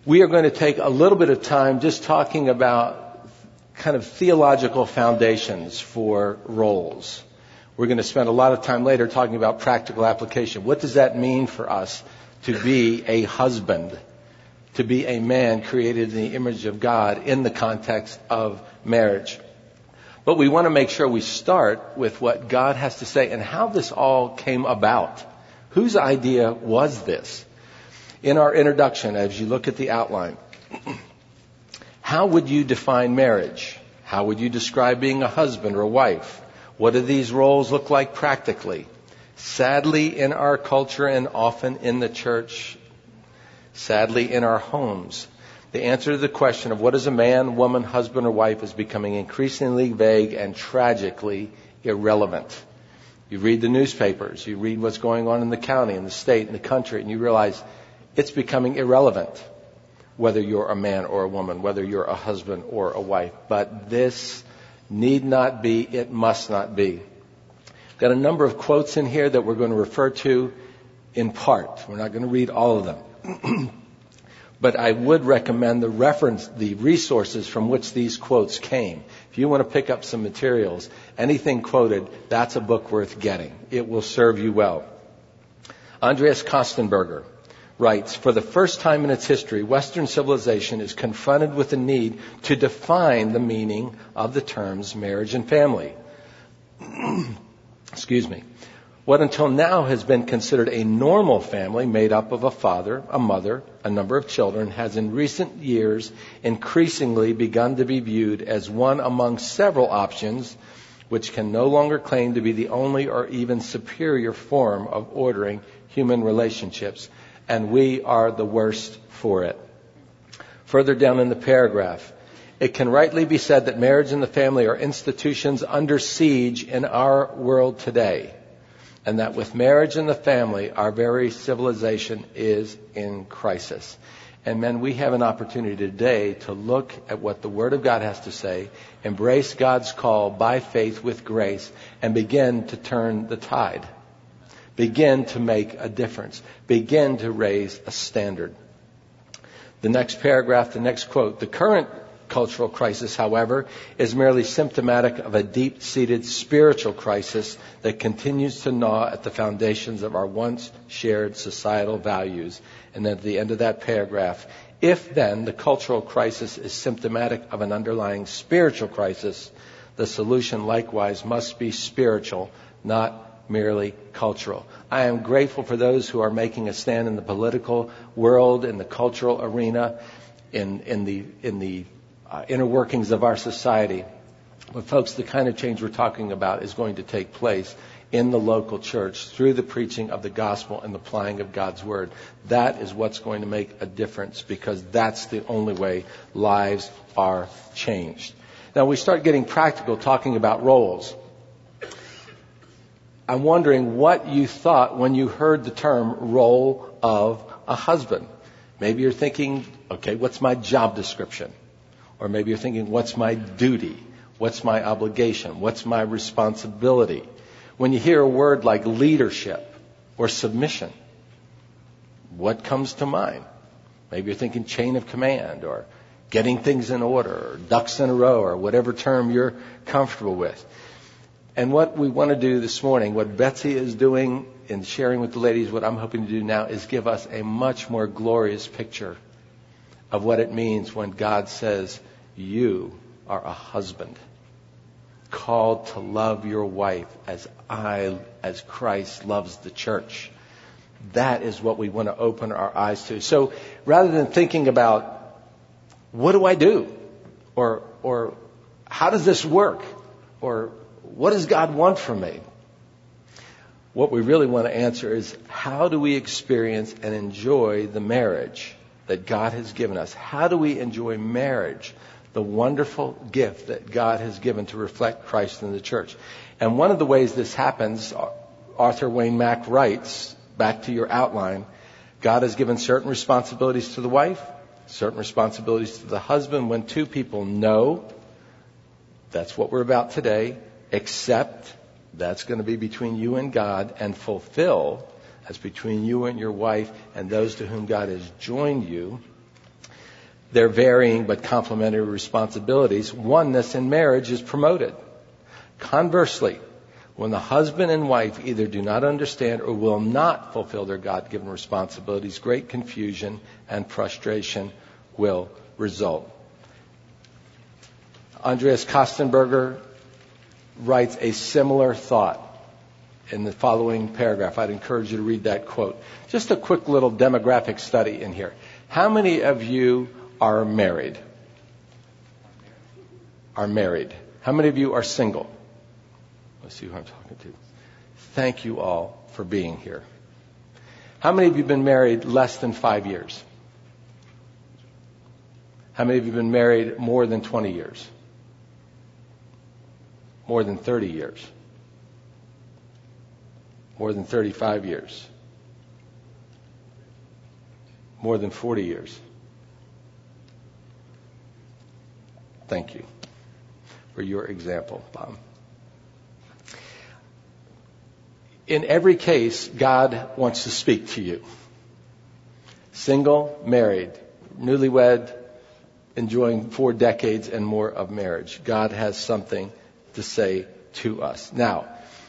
We are going to take a little bit of time just talking about kind of theological foundations for roles. We're going to spend a lot of time later talking about practical application. What does that mean for us to be a husband, to be a man created in the image of God in the context of marriage? But we want to make sure we start with what God has to say and how this all came about. Whose idea was this? In our introduction, as you look at the outline, how would you define marriage? How would you describe being a husband or a wife? What do these roles look like practically? Sadly, in our culture and often in the church, sadly in our homes, the answer to the question of what is a man, woman, husband, or wife is becoming increasingly vague and tragically irrelevant. You read the newspapers, you read what's going on in the county, in the state, in the country, and you realize it's becoming irrelevant whether you're a man or a woman, whether you're a husband or a wife. But this need not be, it must not be. Got a number of quotes in here that we're going to refer to in part. We're not going to read all of them. But I would recommend the resources from which these quotes came. If you want to pick up some materials, anything quoted, that's a book worth getting. It will serve you well. Andreas Kostenberger writes, for the first time in its history, Western civilization is confronted with the need to define the meaning of the terms marriage and family. Excuse me. What until now has been considered a normal family made up of a father, a mother, a number of children, has in recent years increasingly begun to be viewed as one among several options which can no longer claim to be the only or even superior form of ordering human relationships. And we are the worst for it. Further down in the paragraph, it can rightly be said that marriage and the family are institutions under siege in our world today, and that with marriage and the family, our very civilization is in crisis. And men, we have an opportunity today to look at what the Word of God has to say, embrace God's call by faith with grace, and begin to turn the tide. Begin to make a difference. Begin to raise a standard. The next paragraph, the next quote. The current cultural crisis, however, is merely symptomatic of a deep-seated spiritual crisis that continues to gnaw at the foundations of our once shared societal values. And then at the end of that paragraph, if then the cultural crisis is symptomatic of an underlying spiritual crisis, the solution likewise must be spiritual, not merely cultural. I am grateful for those who are making a stand in the political world, in the cultural arena, in the inner workings of our society. But folks, the kind of change we're talking about is going to take place in the local church through the preaching of the gospel and the applying of God's word. That is what's going to make a difference, because that's the only way lives are changed. Now we start getting practical, talking about roles. I'm wondering what you thought when you heard the term role of a husband. Maybe you're thinking, okay, what's my job description? Or maybe you're thinking, what's my duty? What's my obligation? What's my responsibility? When you hear a word like leadership or submission, what comes to mind? Maybe you're thinking chain of command or getting things in order or ducks in a row or whatever term you're comfortable with. And what we want to do this morning, what Betsy is doing in sharing with the ladies, what I'm hoping to do now is give us a much more glorious picture of what it means when God says, you are a husband, called to love your wife as Christ loves the church. That is what we want to open our eyes to. So rather than thinking about, what do I do? Or how does this work? Or what does God want from me? What we really want to answer is, how do we experience and enjoy the marriage that God has given us? How do we enjoy marriage, the wonderful gift that God has given to reflect Christ in the church? And one of the ways this happens, Arthur Wayne Mack writes, back to your outline, God has given certain responsibilities to the wife, certain responsibilities to the husband. When two people know, that's what we're about today, accept, that's going to be between you and God, and fulfill, that's between you and your wife and those to whom God has joined you. their varying but complementary responsibilities, oneness in marriage is promoted. Conversely, when the husband and wife either do not understand or will not fulfill their God-given responsibilities, great confusion and frustration will result. Andreas Kostenberger writes a similar thought in the following paragraph. I'd encourage you to read that quote. Just a quick little demographic study in here. How many of you are married? Are married? How many of you are single? Let's see who I'm talking to. Thank you all for being here. How many of you have been married less than 5 years? How many of you have been married more than 20 years? More than 30 years? More than 35 years? More than 40 years? Thank you for your example, Bob. In every case, God wants to speak to you. Single, married, newlywed, enjoying 4 decades and more of marriage. God has something to say to us. Now,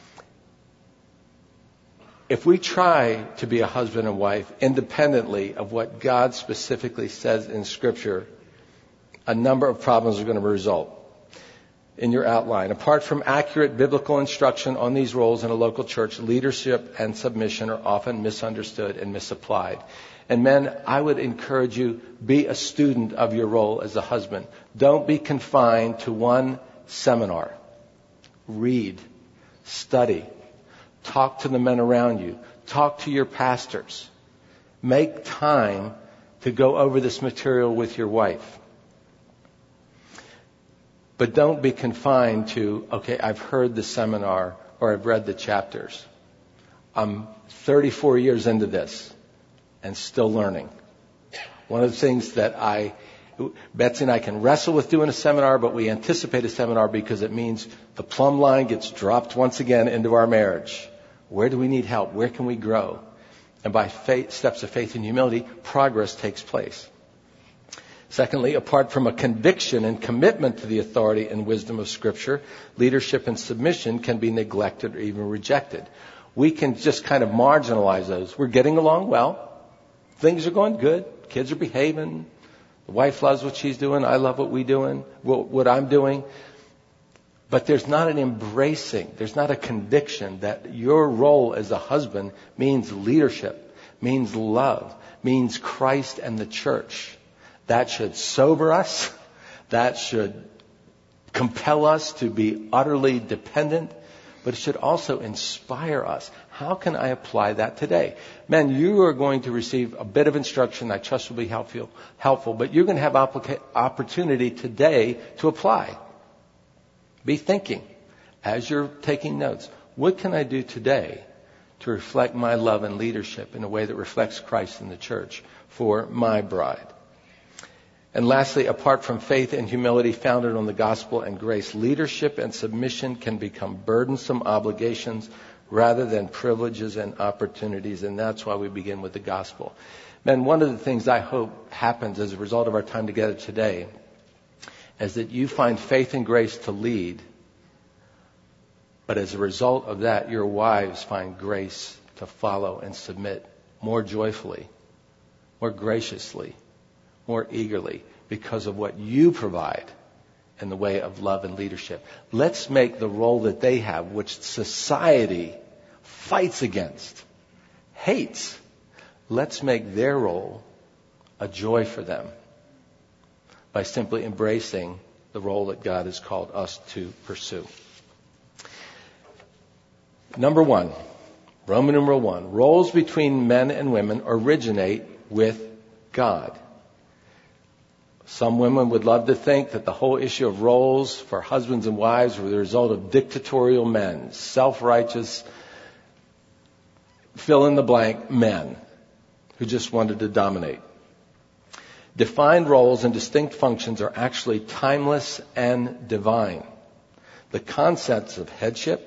if we try to be a husband and wife independently of what God specifically says in Scripture, a number of problems are going to result. In your outline, apart from accurate biblical instruction on these roles in a local church, leadership and submission are often misunderstood and misapplied. And men, I would encourage you, be a student of your role as a husband. Don't be confined to one seminar. Read, study, talk to the men around you, talk to your pastors. Make time to go over this material with your wife. But don't be confined to, okay, I've heard the seminar or I've read the chapters. I'm 34 years into this and still learning. One of the things that Betsy and I can wrestle with doing a seminar, but we anticipate a seminar because it means the plumb line gets dropped once again into our marriage. Where do we need help? Where can we grow? And by steps of faith and humility, progress takes place. Secondly, apart from a conviction and commitment to the authority and wisdom of Scripture, leadership and submission can be neglected or even rejected. We can just kind of marginalize those. We're getting along well. Things are going good. Kids are behaving. The wife loves what she's doing. I love what I'm doing. But there's not an embracing. There's not a conviction that your role as a husband means leadership, means love, means Christ and the church. That should sober us. That should compel us to be utterly dependent. But it should also inspire us. How can I apply that today? Men, you are going to receive a bit of instruction I trust will be helpful. But you're going to have opportunity today to apply. Be thinking as you're taking notes. What can I do today to reflect my love and leadership in a way that reflects Christ and the church for my bride? And lastly, apart from faith and humility founded on the gospel and grace, leadership and submission can become burdensome obligations rather than privileges and opportunities. And that's why we begin with the gospel. Men, one of the things I hope happens as a result of our time together today is that you find faith and grace to lead. But as a result of that, your wives find grace to follow and submit more joyfully, more graciously, more eagerly because of what you provide in the way of love and leadership. Let's make the role that they have, which society fights against, hates, let's make their role a joy for them by simply embracing the role that God has called us to pursue. Number 1, Roman numeral 1, roles between men and women originate with God. Some women would love to think that the whole issue of roles for husbands and wives were the result of dictatorial men, self-righteous, fill-in-the-blank men who just wanted to dominate. Defined roles and distinct functions are actually timeless and divine. The concepts of headship,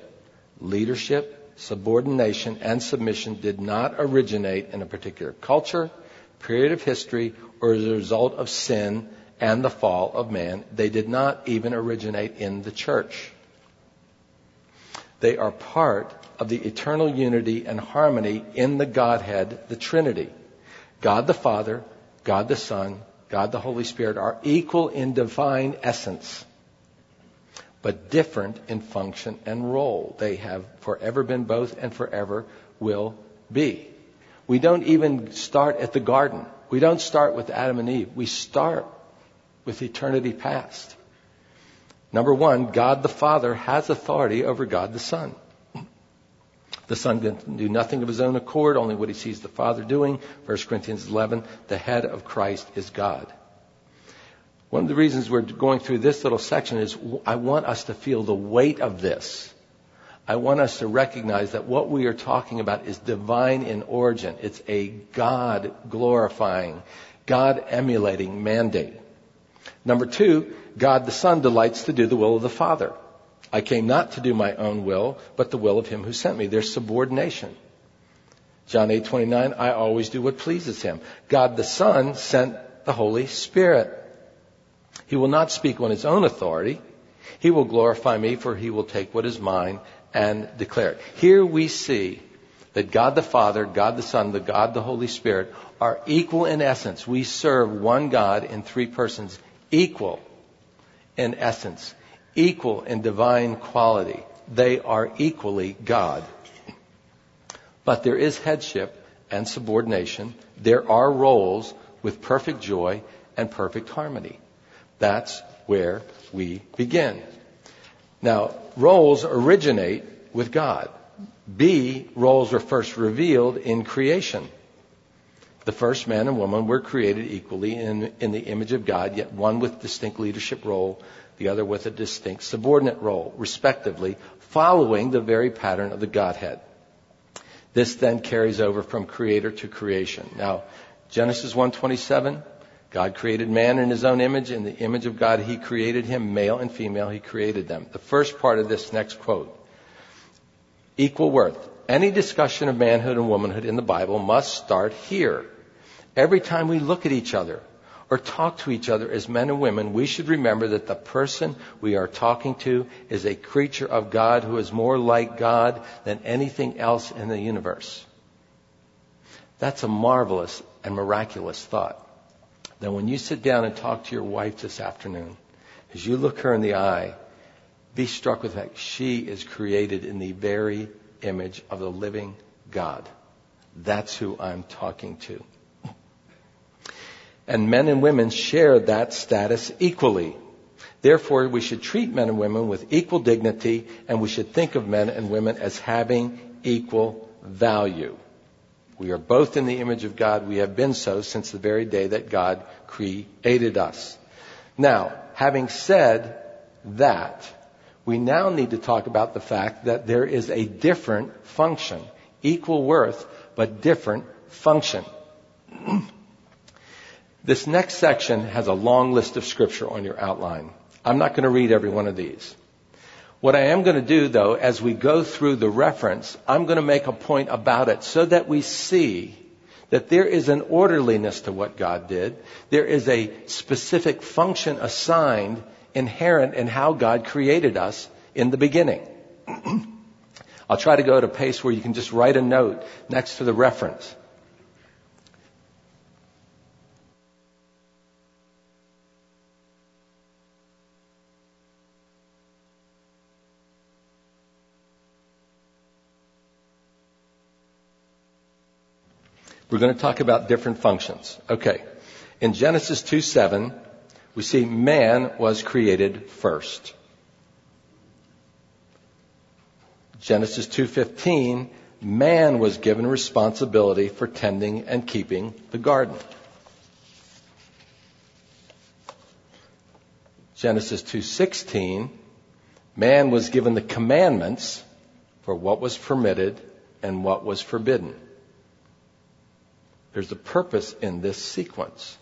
leadership, subordination, and submission did not originate in a particular culture, period of history, or as a result of sin and the fall of man. They did not even originate in the church. They are part of the eternal unity and harmony in the Godhead, the Trinity. God the Father, God the Son, God the Holy Spirit are equal in divine essence, but different in function and role. They have forever been both and forever will be. We don't even start at the garden. We don't start with Adam and Eve. We start with eternity past. Number one, God the Father has authority over God the Son. The Son can do nothing of his own accord, only what he sees the Father doing. 1 Corinthians 11, the head of Christ is God. One of the reasons we're going through this little section is I want us to feel the weight of this. I want us to recognize that what we are talking about is divine in origin. It's a God-glorifying, God-emulating mandate. Number two, God the Son delights to do the will of the Father. I came not to do my own will, but the will of him who sent me. There's subordination. John 8:29, I always do what pleases him. God the Son sent the Holy Spirit. He will not speak on his own authority. He will glorify me, for he will take what is mine and declare it. Here we see that God the Father, God the Son, God the Holy Spirit are equal in essence. We serve one God in three persons, equal in essence, equal in divine quality. They are equally God. But there is headship and subordination. There are roles with perfect joy and perfect harmony. That's where we begin. Now, roles originate with God. Roles were first revealed in creation. The first man and woman were created equally in the image of God, yet one with distinct leadership role, the other with a distinct subordinate role, respectively, following the very pattern of the Godhead. This then carries over from creator to creation. Now, Genesis 1:27, God created man in his own image. In the image of God, he created him, male and female, he created them. The first part of this next quote, equal worth. Any discussion of manhood and womanhood in the Bible must start here. Every time we look at each other or talk to each other as men and women, we should remember that the person we are talking to is a creature of God who is more like God than anything else in the universe. That's a marvelous and miraculous thought. That when you sit down and talk to your wife this afternoon, as you look her in the eye, be struck with the fact she is created in the very image of the living God. That's who I'm talking to. And men and women share that status equally. Therefore, we should treat men and women with equal dignity, and we should think of men and women as having equal value. We are both in the image of God. We have been so since the very day that God created us. Now, having said that, we now need to talk about the fact that there is a different function. Equal worth, but different function. This next section has a long list of scripture on your outline. I'm not going to read every one of these. What I am going to do, though, as we go through the reference, I'm going to make a point about it so that we see that there is an orderliness to what God did. There is a specific function assigned, inherent in how God created us in the beginning. I'll try to go at a pace where you can just write a note next to the reference. We're going to talk about different functions. Okay. In Genesis 2:7, we see man was created first. Genesis 2:15, man was given responsibility for tending and keeping the garden. Genesis 2:16, man was given the commandments for what was permitted and what was forbidden. There's a purpose in this sequence.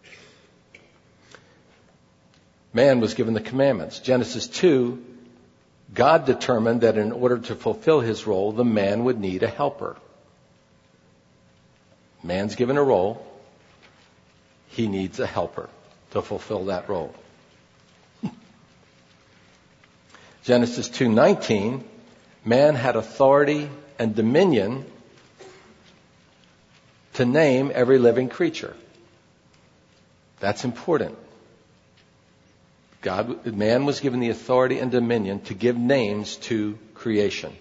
Man was given the commandments. Genesis 2, God determined that in order to fulfill his role, the man would need a helper. Man's given a role. he needs a helper to fulfill that role. Genesis 2:19, man had authority and dominion to name every living creature. That's important. Man was given the authority and dominion to give names to creation.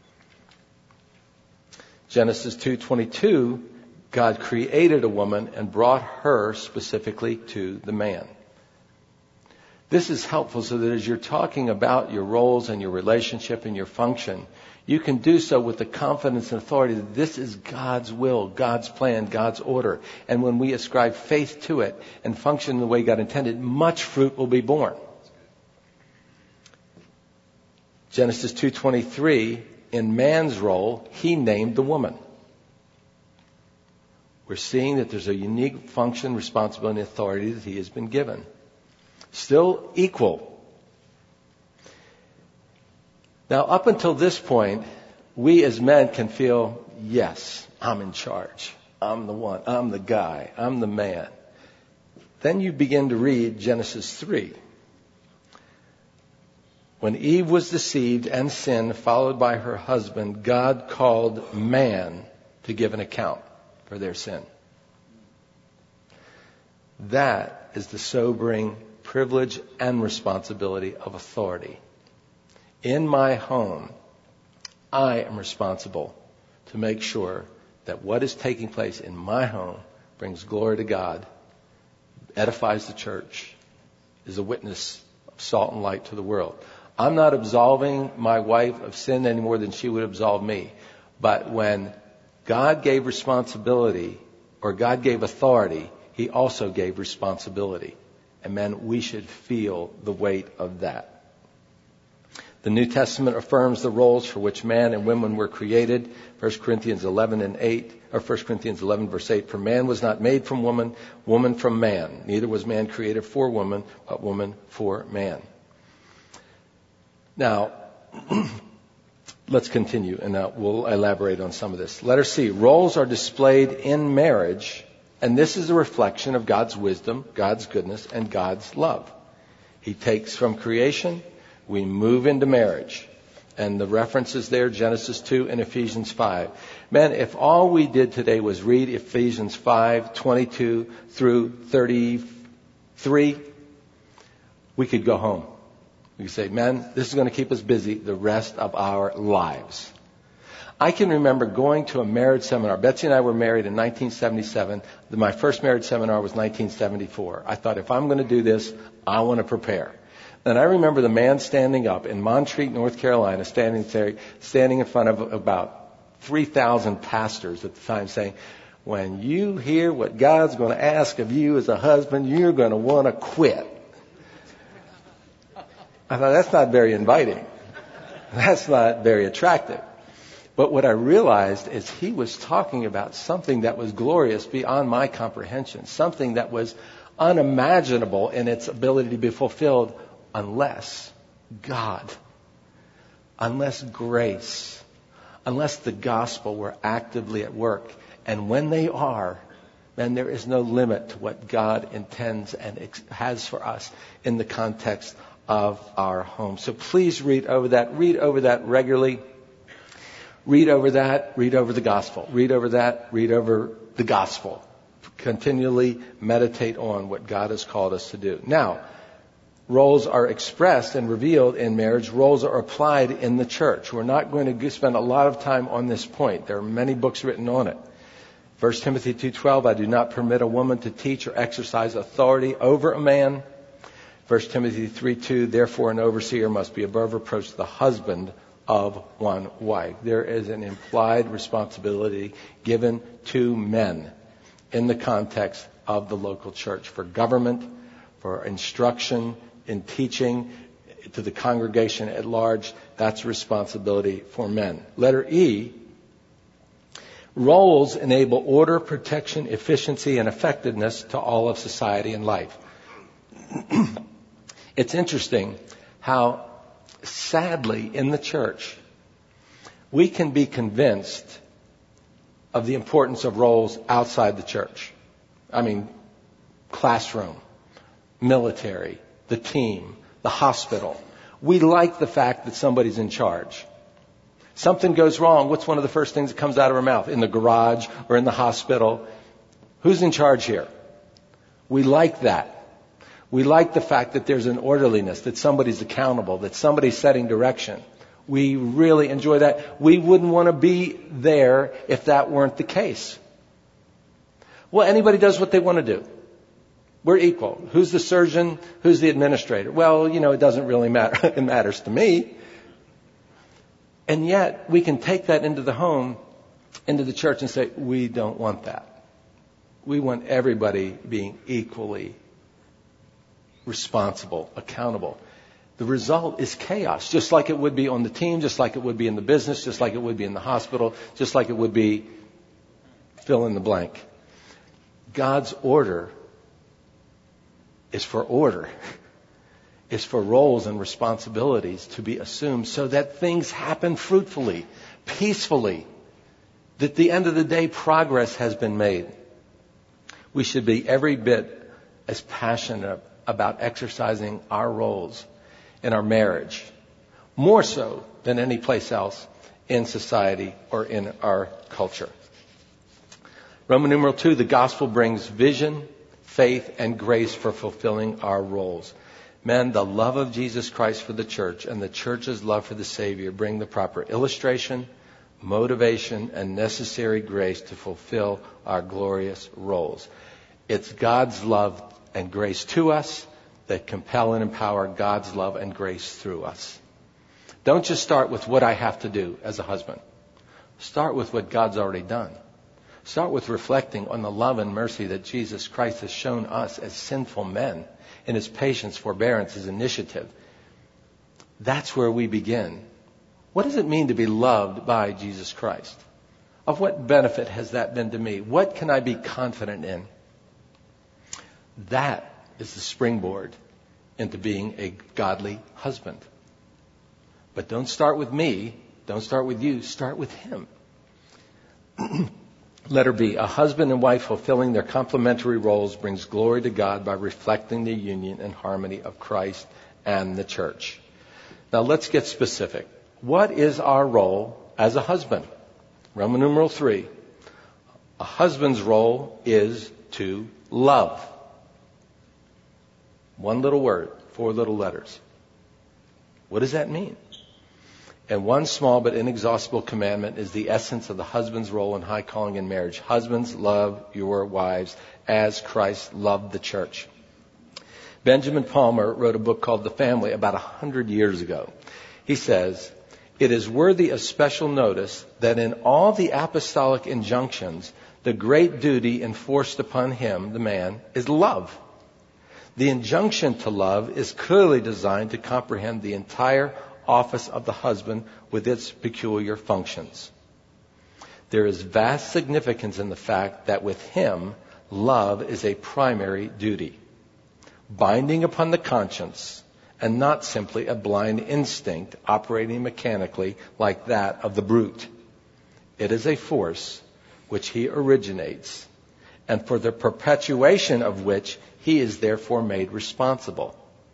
Genesis 2:22, God created a woman and brought her specifically to the man. This is helpful so that as you're talking about your roles and your relationship and your function, you can do so with the confidence and authority that this is God's will, God's plan, God's order. And when we ascribe faith to it and function in the way God intended, much fruit will be born. Genesis 2:23, in man's role, he named the woman. We're seeing that there's a unique function, responsibility, and authority that he has been given. Still equal. Now, up until this point, we as men can feel, yes, I'm in charge. I'm the one. I'm the guy. I'm the man. Then you begin to read Genesis 3. When Eve was deceived and sinned, followed by her husband, God called man to give an account for their sin. That is the sobering privilege and responsibility of authority. In my home, I am responsible to make sure that what is taking place in my home brings glory to God, edifies the church, is a witness of salt and light to the world. I'm not absolving my wife of sin any more than she would absolve me. But when God gave responsibility, or God gave authority, he also gave responsibility. And men, we should feel the weight of that. The New Testament affirms the roles for which man and women were created. 1 Corinthians 11 and 8, or 1 Corinthians 11 verse 8, for man was not made from woman, woman from man. Neither was man created for woman, but woman for man. Now, let's continue, and we'll elaborate on some of this. Letter C, roles are displayed in marriage, and this is a reflection of God's wisdom, God's goodness, and God's love. He takes from creation, we move into marriage. And the references there, Genesis 2 and Ephesians 5. Man, if all we did today was read Ephesians 5, 22 through 33, we could go home. We could say, man, this is going to keep us busy the rest of our lives. I can remember going to a marriage seminar. Betsy and I were married in 1977. My first marriage seminar was 1974. I thought, if I'm going to do this, I want to prepare. And I remember the man standing up in Montreat, North Carolina, standing in front of about 3,000 pastors at the time saying, when you hear what God's going to ask of you as a husband, you're going to want to quit. I thought, that's not very inviting. That's not very attractive. But what I realized is he was talking about something that was glorious beyond my comprehension, something that was unimaginable in its ability to be fulfilled unless God, unless grace, unless the gospel were actively at work. And when they are, then there is no limit to what God intends and has for us in the context of our home. So please read over that regularly. Read over that, read over the gospel. Read over that, read over the gospel. Continually meditate on what God has called us to do. Now, roles are expressed and revealed in marriage. Roles are applied in the church. We're not going to spend a lot of time on this point. There are many books written on it. 1 Timothy 2:12, I do not permit a woman to teach or exercise authority over a man. 1 Timothy 3:2, therefore an overseer must be above reproach the husband of one wife. There is an implied responsibility given to men in the context of the local church for government, for instruction, in teaching to the congregation at large. That's a responsibility for men. Letter E, roles enable order, protection, efficiency, and effectiveness to all of society and life. It's interesting how sadly in the church we can be convinced of the importance of roles outside the church. I mean, classroom, military, the team, the hospital. We like the fact that somebody's in charge. Something goes wrong. What's one of the first things that comes out of our mouth? In the garage or in the hospital? Who's in charge here? We like that. We like the fact that there's an orderliness, that somebody's accountable, that somebody's setting direction. We really enjoy that. We wouldn't want to be there if that weren't the case. Well, anybody does what they want to do. We're equal. Who's the surgeon? Who's the administrator? Well, it doesn't really matter. It matters to me. And yet, we can take that into the home, into the church, and say, we don't want that. We want everybody being equally responsible, accountable. The result is chaos, just like it would be on the team, just like it would be in the business, just like it would be in the hospital, just like it would be fill in the blank. God's order is for order. Is for roles and responsibilities to be assumed so that things happen fruitfully, peacefully, that at the end of the day progress has been made. We should be every bit as passionate about exercising our roles in our marriage, more so than any place else in society or in our culture. Roman numeral 2, the gospel brings vision, faith, and grace for fulfilling our roles. Men, the love of Jesus Christ for the church and the church's love for the Savior bring the proper illustration, motivation, and necessary grace to fulfill our glorious roles. It's God's love and grace to us that compel and empower God's love and grace through us. Don't just start with what I have to do as a husband. Start with what God's already done. Start with reflecting on the love and mercy that Jesus Christ has shown us as sinful men in His patience, forbearance, His initiative. That's where we begin. What does it mean to be loved by Jesus Christ? Of what benefit has that been to me? What can I be confident in? That is the springboard into being a godly husband. But don't start with me. Don't start with you. Start with Him. Letter B, a husband and wife fulfilling their complementary roles brings glory to God by reflecting the union and harmony of Christ and the church. Now let's get specific. What is our role as a husband? Roman numeral 3. A husband's role is to love. One little word, 4 little letters. What does that mean? And one small but inexhaustible commandment is the essence of the husband's role and high calling in marriage. Husbands, love your wives as Christ loved the church. Benjamin Palmer wrote a book called The Family about 100 years ago. He says, it is worthy of special notice that in all the apostolic injunctions, the great duty enforced upon him, the man, is love. The injunction to love is clearly designed to comprehend the entire office of the husband with its peculiar functions. There is vast significance in the fact that with him, love is a primary duty, binding upon the conscience, and not simply a blind instinct operating mechanically like that of the brute. It is a force which he originates, and for the perpetuation of which he is therefore made responsible.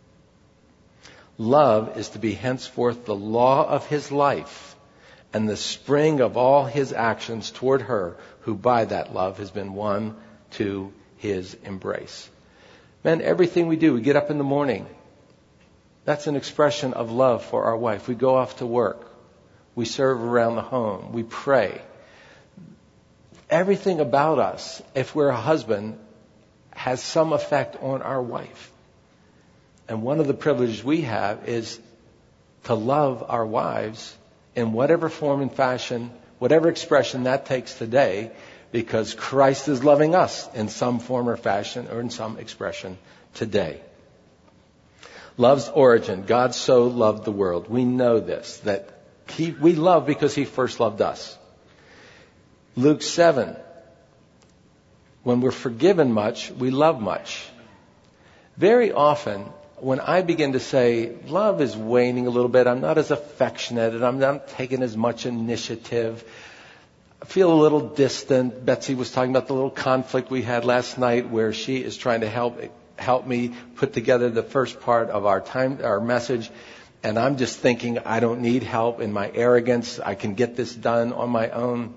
Love is to be henceforth the law of his life and the spring of all his actions toward her who by that love has been won to his embrace. Men, everything we do, we get up in the morning. That's an expression of love for our wife. We go off to work. We serve around the home. We pray. Everything about us, if we're a husband, has some effect on our wife. And one of the privileges we have is to love our wives in whatever form and fashion, whatever expression that takes today, because Christ is loving us in some form or fashion or in some expression today. Love's origin. God so loved the world. We know this, that we love because He first loved us. Luke 7. When we're forgiven much, we love much. Very often, when I begin to say, love is waning a little bit, I'm not as affectionate, and I'm not taking as much initiative, feel a little distant. Betsy was talking about the little conflict we had last night where she is trying to help me put together the first part of our message. And I'm just thinking, I don't need help. In my arrogance, I can get this done on my own.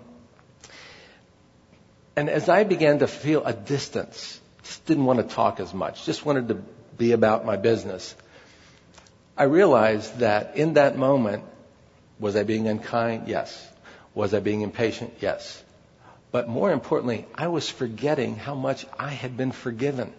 And as I began to feel a distance, just didn't want to talk as much, just wanted to be about my business, I realized that in that moment, was I being unkind? Yes. Was I being impatient? Yes. But more importantly, I was forgetting how much I had been forgiven.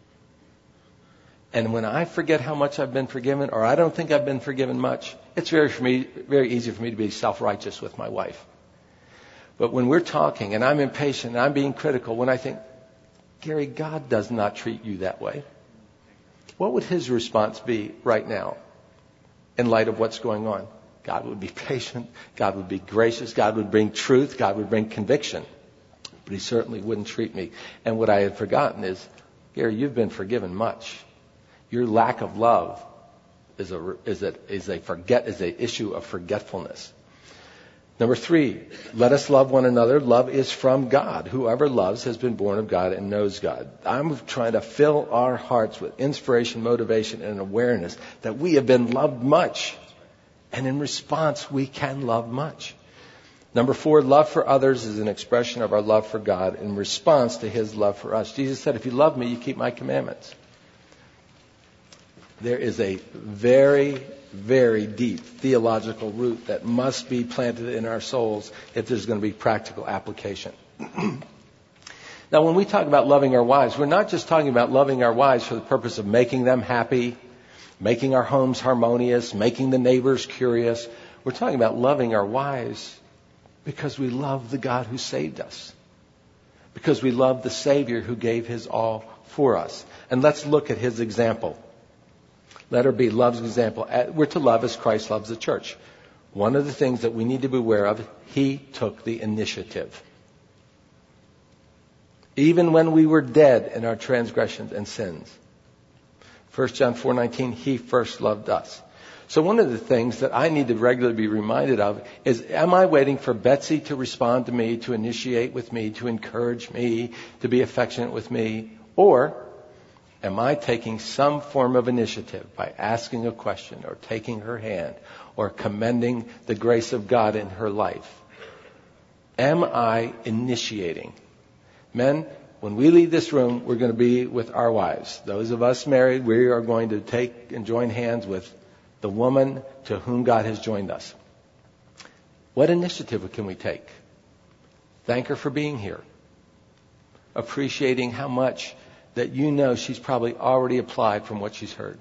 And when I forget how much I've been forgiven, or I don't think I've been forgiven much, it's very easy for me to be self-righteous with my wife. But when we're talking and I'm impatient and I'm being critical, when I think, Gary, God does not treat you that way, what would his response be right now in light of what's going on? God would be patient. God would be gracious. God would bring truth. God would bring conviction. But he certainly wouldn't treat me. And what I had forgotten is, Gary, you've been forgiven much. Your lack of love is an issue of forgetfulness. Number 3, let us love one another. Love is from God. Whoever loves has been born of God and knows God. I'm trying to fill our hearts with inspiration, motivation, and awareness that we have been loved much. And in response, we can love much. Number 4, love for others is an expression of our love for God in response to his love for us. Jesus said, if you love me, you keep my commandments. There is a very, very deep theological root that must be planted in our souls if there's going to be practical application. Now, when we talk about loving our wives, we're not just talking about loving our wives for the purpose of making them happy, making our homes harmonious, making the neighbors curious. We're talking about loving our wives because we love the God who saved us, because we love the Savior who gave his all for us. And let's look at his example. Letter B, love's example. We're to love as Christ loves the church. One of the things that we need to be aware of, he took the initiative. Even when we were dead in our transgressions and sins. 1 John 4:19, he first loved us. So one of the things that I need to regularly be reminded of is, am I waiting for Betsy to respond to me, to initiate with me, to encourage me, to be affectionate with me? Or am I taking some form of initiative by asking a question or taking her hand or commending the grace of God in her life? Am I initiating? Men, when we leave this room, we're going to be with our wives. Those of us married, we are going to take and join hands with the woman to whom God has joined us. What initiative can we take? Thank her for being here. Appreciating how much that you know she's probably already applied from what she's heard.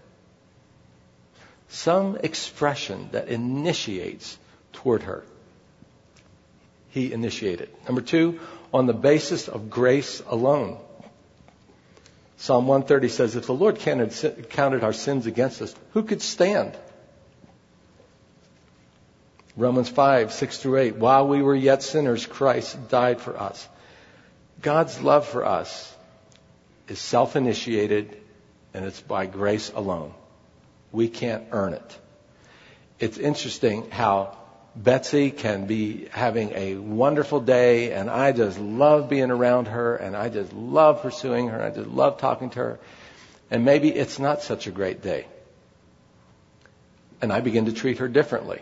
Some expression that initiates toward her. He initiated. Number 2, on the basis of grace alone. Psalm 130 says, if the Lord counted our sins against us, who could stand? Romans 5:6-8, while we were yet sinners, Christ died for us. God's love for us is self-initiated, and it's by grace alone. We can't earn it. It's interesting how Betsy can be having a wonderful day, and I just love being around her, and I just love pursuing her, and I just love talking to her. And maybe it's not such a great day. And I begin to treat her differently.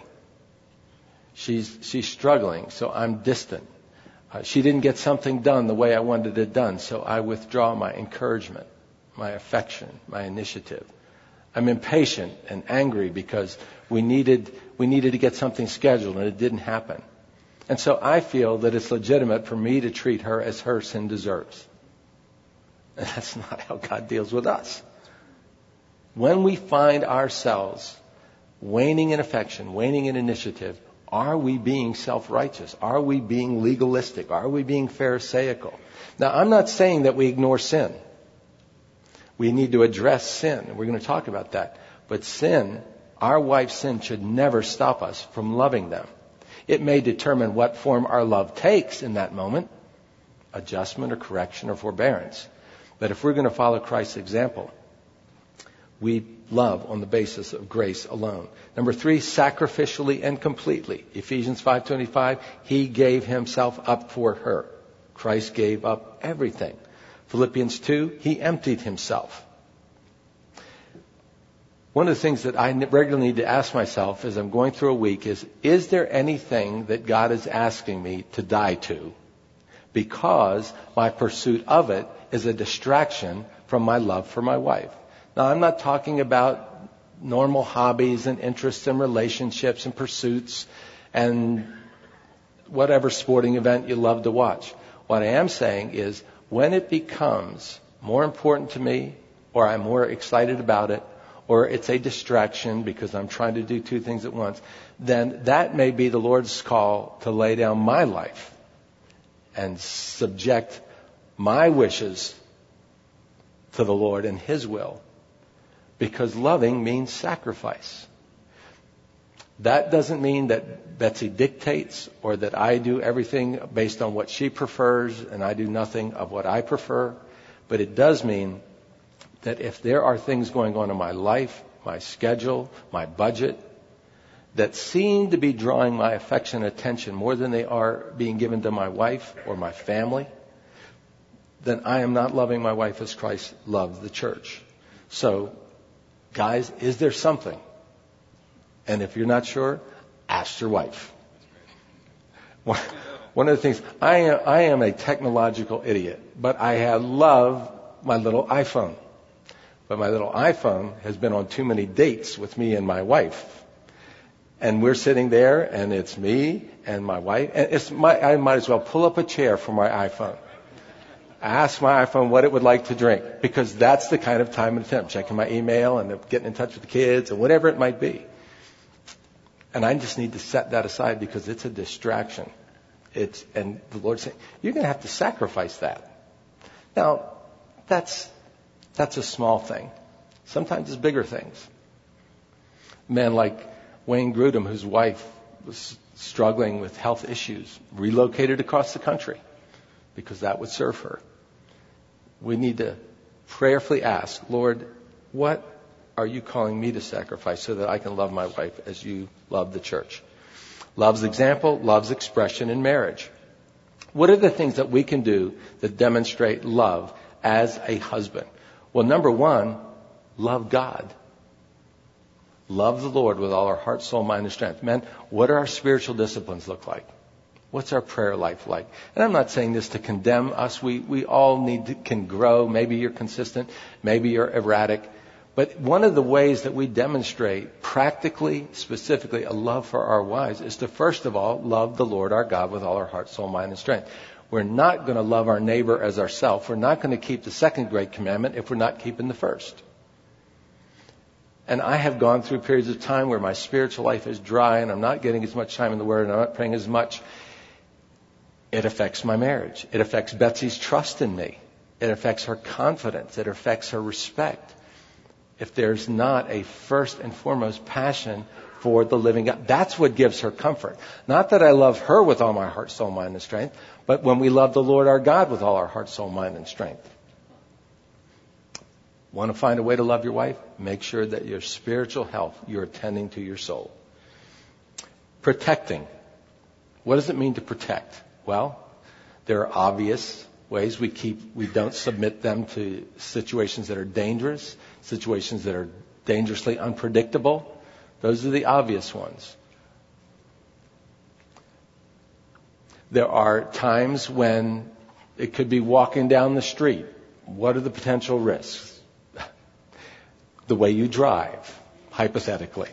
She's struggling, so I'm distant. She didn't get something done the way I wanted it done, so I withdraw my encouragement, my affection, my initiative. I'm impatient and angry because we needed to get something scheduled and it didn't happen. And so I feel that it's legitimate for me to treat her as her sin deserves. And that's not how God deals with us. When we find ourselves waning in affection, waning in initiative, are we being self-righteous? Are we being legalistic? Are we being pharisaical? Now, I'm not saying that we ignore sin. We need to address sin. We're going to talk about that. But sin, our wife's sin, should never stop us from loving them. It may determine what form our love takes in that moment, adjustment or correction or forbearance. But if we're going to follow Christ's example, We love on the basis of grace alone. Number 3, sacrificially and completely. Ephesians 5:25, he gave himself up for her. Christ gave up everything. Philippians 2, he emptied himself. One of the things that I regularly need to ask myself as I'm going through a week is there anything that God is asking me to die to? Because my pursuit of it is a distraction from my love for my wife. Now, I'm not talking about normal hobbies and interests and relationships and pursuits and whatever sporting event you love to watch. What I am saying is when it becomes more important to me, or I'm more excited about it, or it's a distraction because I'm trying to do 2 things at once, then that may be the Lord's call to lay down my life and subject my wishes to the Lord and His will. Because loving means sacrifice. That doesn't mean that Betsy dictates or that I do everything based on what she prefers and I do nothing of what I prefer. But it does mean that if there are things going on in my life, my schedule, my budget, that seem to be drawing my affection and attention more than they are being given to my wife or my family, then I am not loving my wife as Christ loved the church. So, guys, is there something? And if you're not sure, ask your wife. One of the things, I am a technological idiot, but I love my little iPhone. But my little iPhone has been on too many dates with me and my wife. And we're sitting there, and it's me and my wife. And I might as well pull up a chair for my iPhone. Ask my iPhone what it would like to drink, because that's the kind of time and attention. Checking my email and getting in touch with the kids and whatever it might be. And I just need to set that aside because it's a distraction. And the Lord's saying, you're going to have to sacrifice that. Now, that's a small thing. Sometimes it's bigger things. A man like Wayne Grudem, whose wife was struggling with health issues, relocated across the country because that would serve her. We need to prayerfully ask, Lord, what are you calling me to sacrifice so that I can love my wife as you love the church? Love's example, love's expression in marriage. What are the things that we can do that demonstrate love as a husband? Well, number 1, love God. Love the Lord with all our heart, soul, mind, and strength. Men, what do our spiritual disciplines look like? What's our prayer life like? And I'm not saying this to condemn us. We all can grow. Maybe you're consistent. Maybe you're erratic. But one of the ways that we demonstrate practically, specifically, a love for our wives is to, first of all, love the Lord our God with all our heart, soul, mind, and strength. We're not going to love our neighbor as ourselves. We're not going to keep the second great commandment if we're not keeping the first. And I have gone through periods of time where my spiritual life is dry and I'm not getting as much time in the Word and I'm not praying as much. It affects my marriage. It affects Betsy's trust in me. It affects her confidence. It affects her respect. If there's not a first and foremost passion for the living God, that's what gives her comfort. Not that I love her with all my heart, soul, mind, and strength, but when we love the Lord our God with all our heart, soul, mind, and strength. Want to find a way to love your wife? Make sure that your spiritual health, you're attending to your soul. Protecting. What does it mean to protect? Well, there are obvious ways we don't submit them to situations that are dangerous, situations that are dangerously unpredictable. Those are the obvious ones. There are times when it could be walking down the street. What are the potential risks? The way you drive, hypothetically.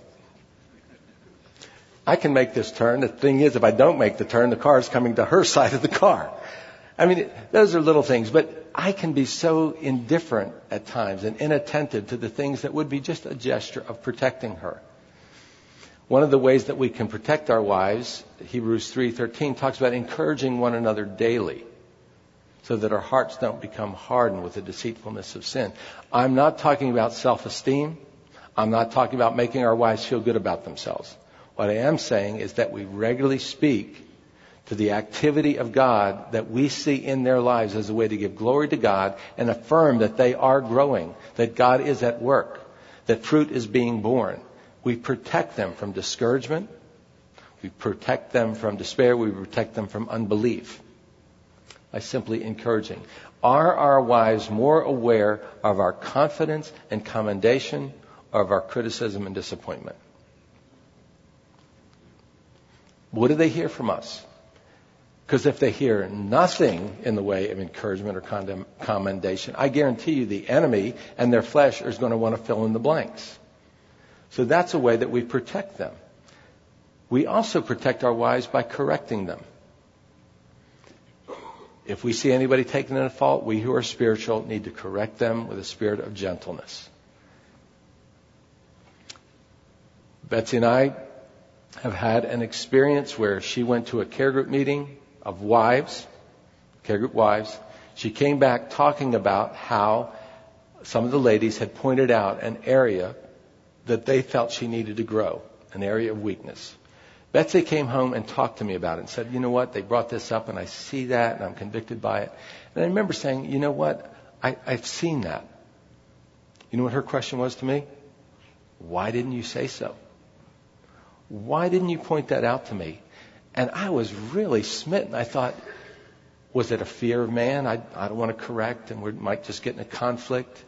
I can make this turn. The thing is, if I don't make the turn, the car is coming to her side of the car. I mean, those are little things, but I can be so indifferent at times and inattentive to the things that would be just a gesture of protecting her. One of the ways that we can protect our wives, Hebrews 3:13 talks about encouraging one another daily so that our hearts don't become hardened with the deceitfulness of sin. I'm not talking about self-esteem. I'm not talking about making our wives feel good about themselves. What I am saying is that we regularly speak to the activity of God that we see in their lives as a way to give glory to God and affirm that they are growing, that God is at work, that fruit is being born. We protect them from discouragement. We protect them from despair. We protect them from unbelief by simply encouraging. Are our wives more aware of our confidence and commendation or of our criticism and disappointment? What do they hear from us? Because if they hear nothing in the way of encouragement or commendation, I guarantee you the enemy and their flesh is going to want to fill in the blanks. So that's a way that we protect them. We also protect our wives by correcting them. If we see anybody taking it at fault, we who are spiritual need to correct them with a spirit of gentleness. Betsy and I have had an experience where she went to a care group meeting of wives, care group wives. She came back talking about how some of the ladies had pointed out an area that they felt she needed to grow, an area of weakness. Betsy came home and talked to me about it and said, you know what, they brought this up and I see that and I'm convicted by it. And I remember saying, you know what, I've seen that. You know what her question was to me? Why didn't you say so? Why didn't you point that out to me? And I was really smitten. I thought, was it a fear of man? I don't want to correct and we might just get in a conflict.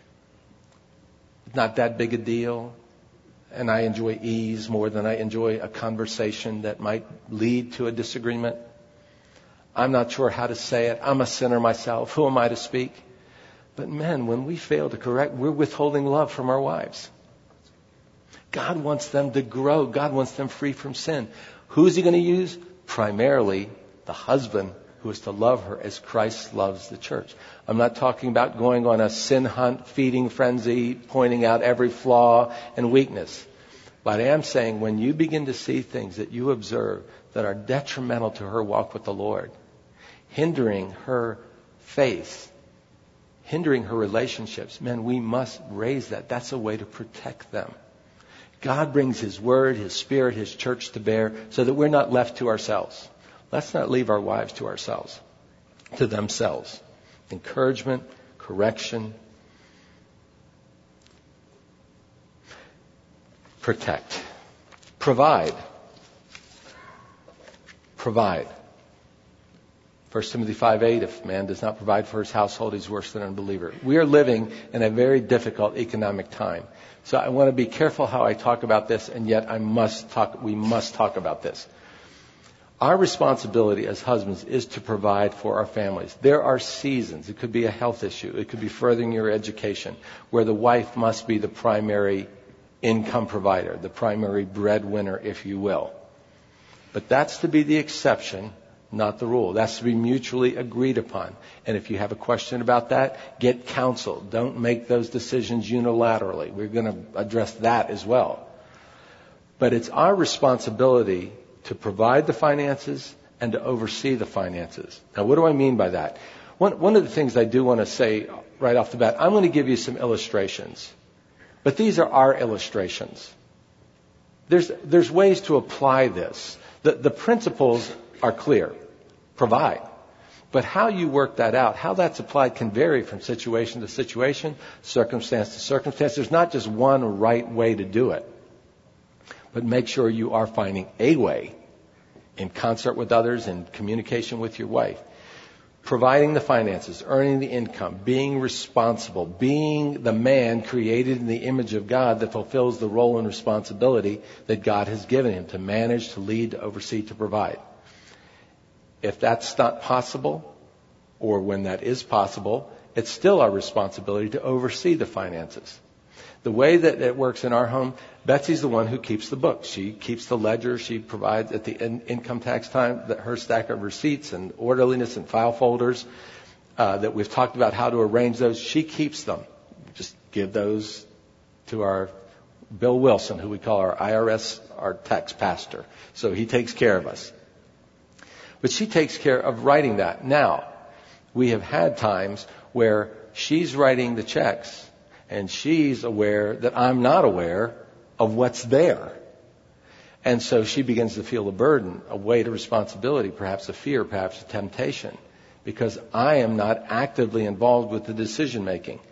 Not that big a deal. And I enjoy ease more than I enjoy a conversation that might lead to a disagreement. I'm not sure how to say it. I'm a sinner myself. Who am I to speak? But men, when we fail to correct, we're withholding love from our wives. God wants them to grow. God wants them free from sin. Who's he going to use? Primarily the husband, who is to love her as Christ loves the church. I'm not talking about going on a sin hunt, feeding frenzy, pointing out every flaw and weakness. But I am saying when you begin to see things that you observe that are detrimental to her walk with the Lord, hindering her faith, hindering her relationships, men, we must raise that. That's a way to protect them. God brings His Word, His Spirit, His church to bear so that we're not left to ourselves. Let's not leave our wives to ourselves, to themselves. Encouragement, correction, protect, provide. 1 Timothy 5:8, if man does not provide for his household, he's worse than an unbeliever. We are living in a very difficult economic time. So I want to be careful how I talk about this, and yet we must talk about this. Our responsibility as husbands is to provide for our families. There are seasons. It could be a health issue. It could be furthering your education, where the wife must be the primary income provider, the primary breadwinner, if you will. But that's to be the exception, not the rule. That's to be mutually agreed upon. And if you have a question about that, get counsel. Don't make those decisions unilaterally. We're going to address that as well. But it's our responsibility to provide the finances and to oversee the finances. Now, what do I mean by that? One of the things I do want to say right off the bat, I'm going to give you some illustrations. But these are our illustrations. There's ways to apply this. The principles are clear. Provide. But how you work that out, how that's applied can vary from situation to situation, circumstance to circumstance. There's not just one right way to do it. But make sure you are finding a way in concert with others, in communication with your wife. Providing the finances, earning the income, being responsible, being the man created in the image of God that fulfills the role and responsibility that God has given him to manage, to lead, to oversee, to provide. If that's not possible, or when that is possible, it's still our responsibility to oversee the finances. The way that it works in our home, Betsy's the one who keeps the books. She keeps the ledger. She provides at the income tax time her stack of receipts and orderliness and file folders that we've talked about how to arrange those. She keeps them. Just give those to our Bill Wilson, who we call our IRS, our tax pastor. So he takes care of us. But she takes care of writing that. Now, we have had times where she's writing the checks and she's aware that I'm not aware of what's there. And so she begins to feel a burden, a weight of responsibility, perhaps a fear, perhaps a temptation, because I am not actively involved with the decision making.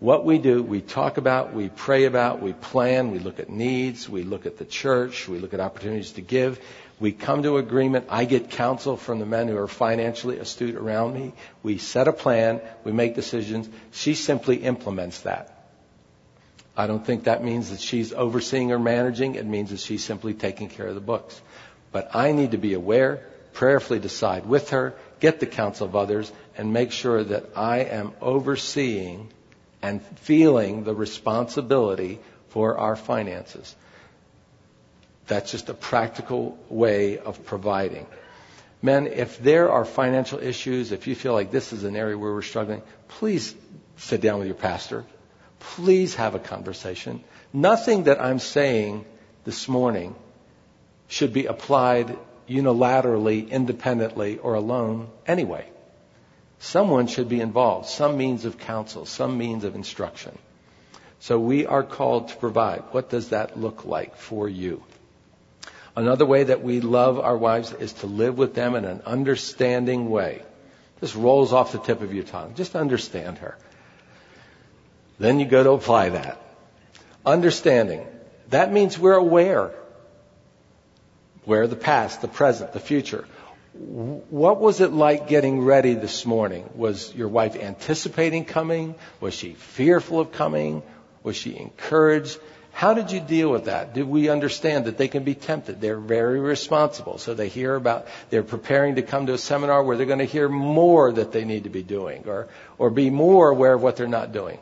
What we do, we talk about, we pray about, we plan, we look at needs, we look at the church, we look at opportunities to give. We come to agreement. I get counsel from the men who are financially astute around me. We set a plan. We make decisions. She simply implements that. I don't think that means that she's overseeing or managing. It means that she's simply taking care of the books. But I need to be aware, prayerfully decide with her, get the counsel of others, and make sure that I am overseeing and feeling the responsibility for our finances. That's just a practical way of providing. Men, if there are financial issues, if you feel like this is an area where we're struggling, please sit down with your pastor. Please have a conversation. Nothing that I'm saying this morning should be applied unilaterally, independently, or alone anyway. Someone should be involved, some means of counsel, some means of instruction. So we are called to provide. What does that look like for you? Another way that we love our wives is to live with them in an understanding way. This rolls off the tip of your tongue. Just understand her. Then you go to apply that. Understanding. That means we're aware. Aware of the past, the present, the future. What was it like getting ready this morning? Was your wife anticipating coming? Was she fearful of coming? Was she encouraged? How did you deal with that? Did we understand that they can be tempted? They're very responsible. So they're preparing to come to a seminar where they're going to hear more that they need to be doing or be more aware of what they're not doing.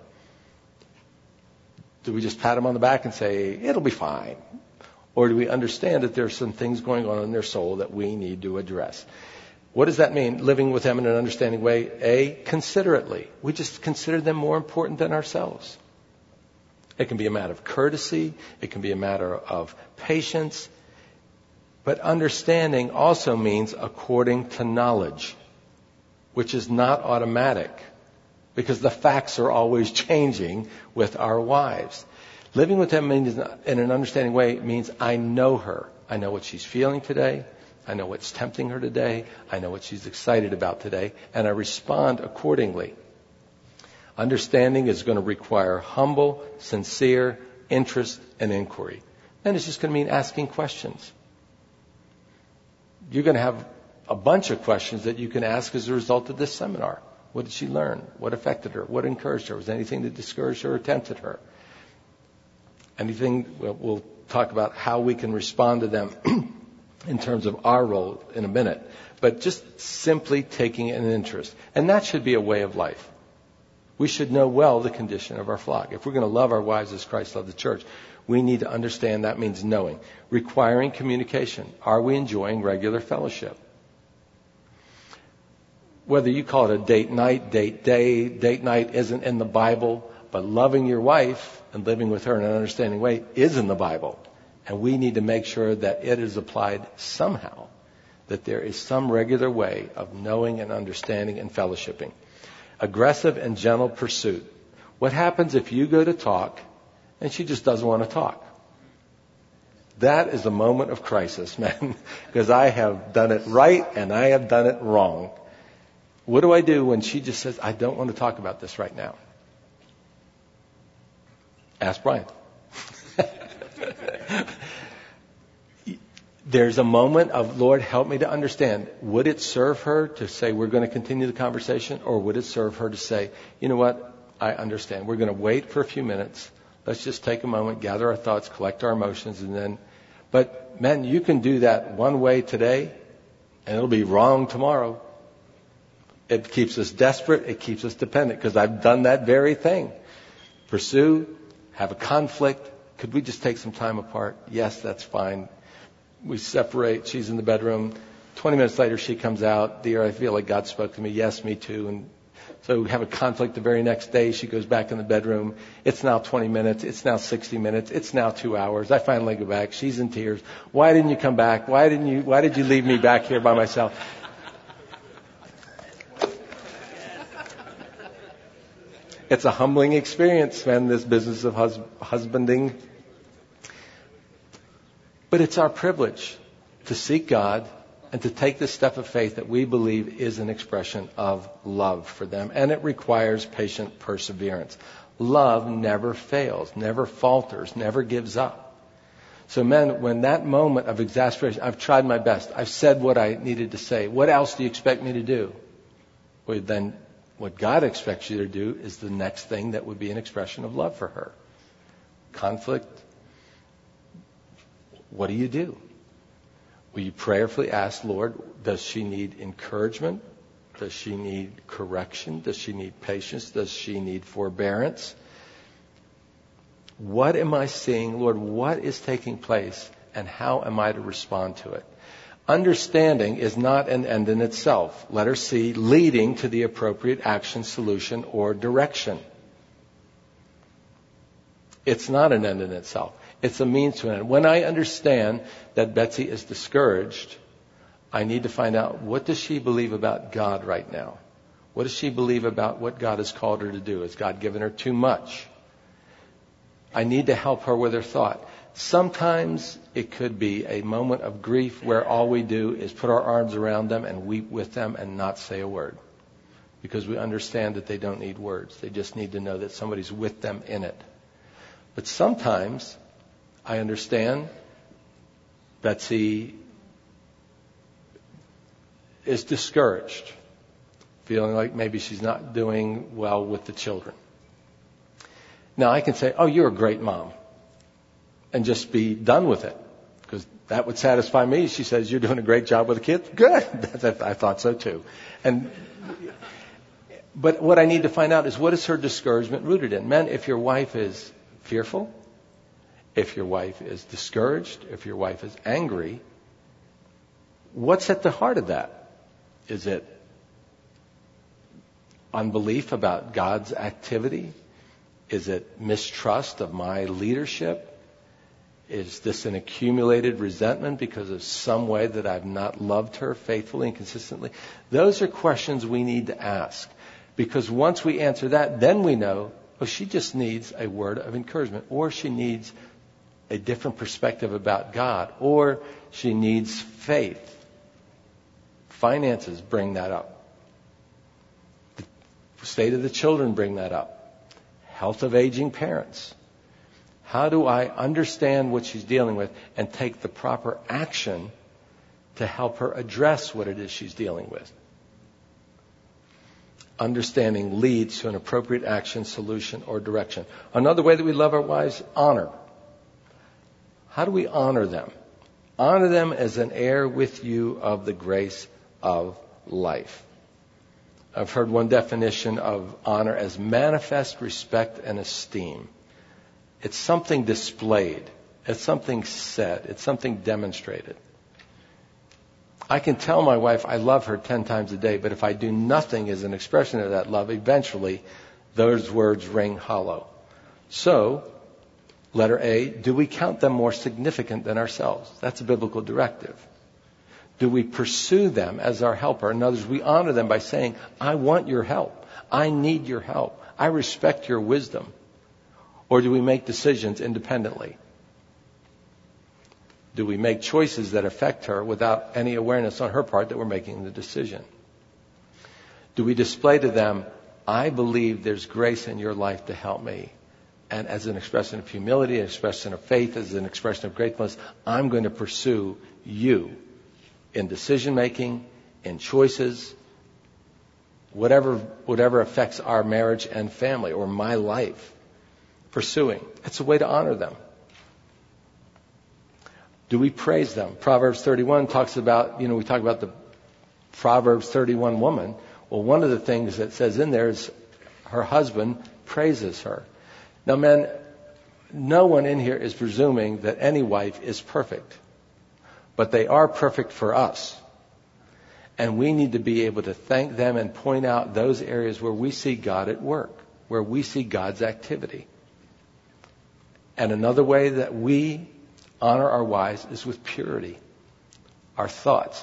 Do we just pat them on the back and say, it'll be fine? Or do we understand that there's some things going on in their soul that we need to address? What does that mean, living with them in an understanding way? A, considerately. We just consider them more important than ourselves. It can be a matter of courtesy. It can be a matter of patience. But understanding also means according to knowledge, which is not automatic because the facts are always changing with our wives. Living with them in an understanding way means I know her. I know what she's feeling today. I know what's tempting her today. I know what she's excited about today. And I respond accordingly. Understanding is going to require humble, sincere interest and inquiry. And it's just going to mean asking questions. You're going to have a bunch of questions that you can ask as a result of this seminar. What did she learn? What affected her? What encouraged her? Was there anything that discouraged her or tempted her? We'll talk about how we can respond to them in terms of our role in a minute. But just simply taking an interest. And that should be a way of life. We should know well the condition of our flock. If we're going to love our wives as Christ loved the church, we need to understand that means knowing. Requiring communication. Are we enjoying regular fellowship? Whether you call it a date night, date day, date night isn't in the Bible, but loving your wife and living with her in an understanding way is in the Bible. And we need to make sure that it is applied somehow, that there is some regular way of knowing and understanding and fellowshipping. Aggressive and gentle pursuit. What happens if you go to talk and she just doesn't want to talk? That is a moment of crisis, man, because I have done it right and I have done it wrong. What do I do when she just says, I don't want to talk about this right now? Ask Brian. There's a moment of, Lord, help me to understand. Would it serve her to say, we're going to continue the conversation? Or would it serve her to say, you know what? I understand. We're going to wait for a few minutes. Let's just take a moment, gather our thoughts, collect our emotions, and then. But, man, you can do that one way today, and it'll be wrong tomorrow. It keeps us desperate. It keeps us dependent, because I've done that very thing. Pursue, have a conflict. Could we just take some time apart? Yes, that's fine. We separate. She's in the bedroom. 20 minutes later, she comes out. Dear, I feel like God spoke to me. Yes, me too. And so we have a conflict the very next day. She goes back in the bedroom. It's now 20 minutes. It's now 60 minutes. It's now 2 hours. I finally go back. She's in tears. Why didn't you come back? Why did you leave me back here by myself? It's a humbling experience, man, this business of husbanding. But it's our privilege to seek God and to take this step of faith that we believe is an expression of love for them. And it requires patient perseverance. Love never fails, never falters, never gives up. So men, when that moment of exasperation, I've tried my best. I've said what I needed to say. What else do you expect me to do? Well, then what God expects you to do is the next thing that would be an expression of love for her. Conflict. What do you do? Will you prayerfully ask, Lord, does she need encouragement? Does she need correction? Does she need patience? Does she need forbearance? What am I seeing, Lord? What is taking place, and how am I to respond to it? Understanding is not an end in itself. Letter C, leading to the appropriate action, solution, or direction. It's not an end in itself. It's a means to an end. When I understand that Betsy is discouraged, I need to find out, what does she believe about God right now? What does she believe about what God has called her to do? Has God given her too much? I need to help her with her thought. Sometimes it could be a moment of grief where all we do is put our arms around them and weep with them and not say a word. Because we understand that they don't need words. They just need to know that somebody's with them in it. But sometimes I understand Betsy is discouraged, feeling like maybe she's not doing well with the children. Now I can say, oh, you're a great mom, and just be done with it, because that would satisfy me. She says, you're doing a great job with the kids. Good. I thought so too. But what I need to find out is, what is her discouragement rooted in? Men, if your wife is fearful, if your wife is discouraged, if your wife is angry, what's at the heart of that? Is it unbelief about God's activity? Is it mistrust of my leadership? Is this an accumulated resentment because of some way that I've not loved her faithfully and consistently? Those are questions we need to ask. Because once we answer that, then we know, oh, she just needs a word of encouragement, or she needs a different perspective about God, or she needs faith. Finances bring that up. The state of the children bring that up. Health of aging parents. How do I understand what she's dealing with and take the proper action to help her address what it is she's dealing with? Understanding leads to an appropriate action, solution, or direction. Another way that we love our wives, honor. How do we honor them? Honor them as an heir with you of the grace of life. I've heard one definition of honor as manifest respect and esteem. It's something displayed. It's something said. It's something demonstrated. I can tell my wife I love her 10 times a day, but if I do nothing as an expression of that love, eventually those words ring hollow. So, letter A, do we count them more significant than ourselves? That's a biblical directive. Do we pursue them as our helper? In other words, we honor them by saying, I want your help. I need your help. I respect your wisdom. Or do we make decisions independently? Do we make choices that affect her without any awareness on her part that we're making the decision? Do we display to them, I believe there's grace in your life to help me. And as an expression of humility, an expression of faith, as an expression of gratefulness, I'm going to pursue you in decision making, in choices, whatever affects our marriage and family or my life. Pursuing. It's a way to honor them. Do we praise them? Proverbs 31 talks about, we talk about the Proverbs 31 woman. Well, one of the things that says in there is her husband praises her. Now, men, no one in here is presuming that any wife is perfect. But they are perfect for us. And we need to be able to thank them and point out those areas where we see God at work, where we see God's activity. And another way that we honor our wives is with purity. Our thoughts.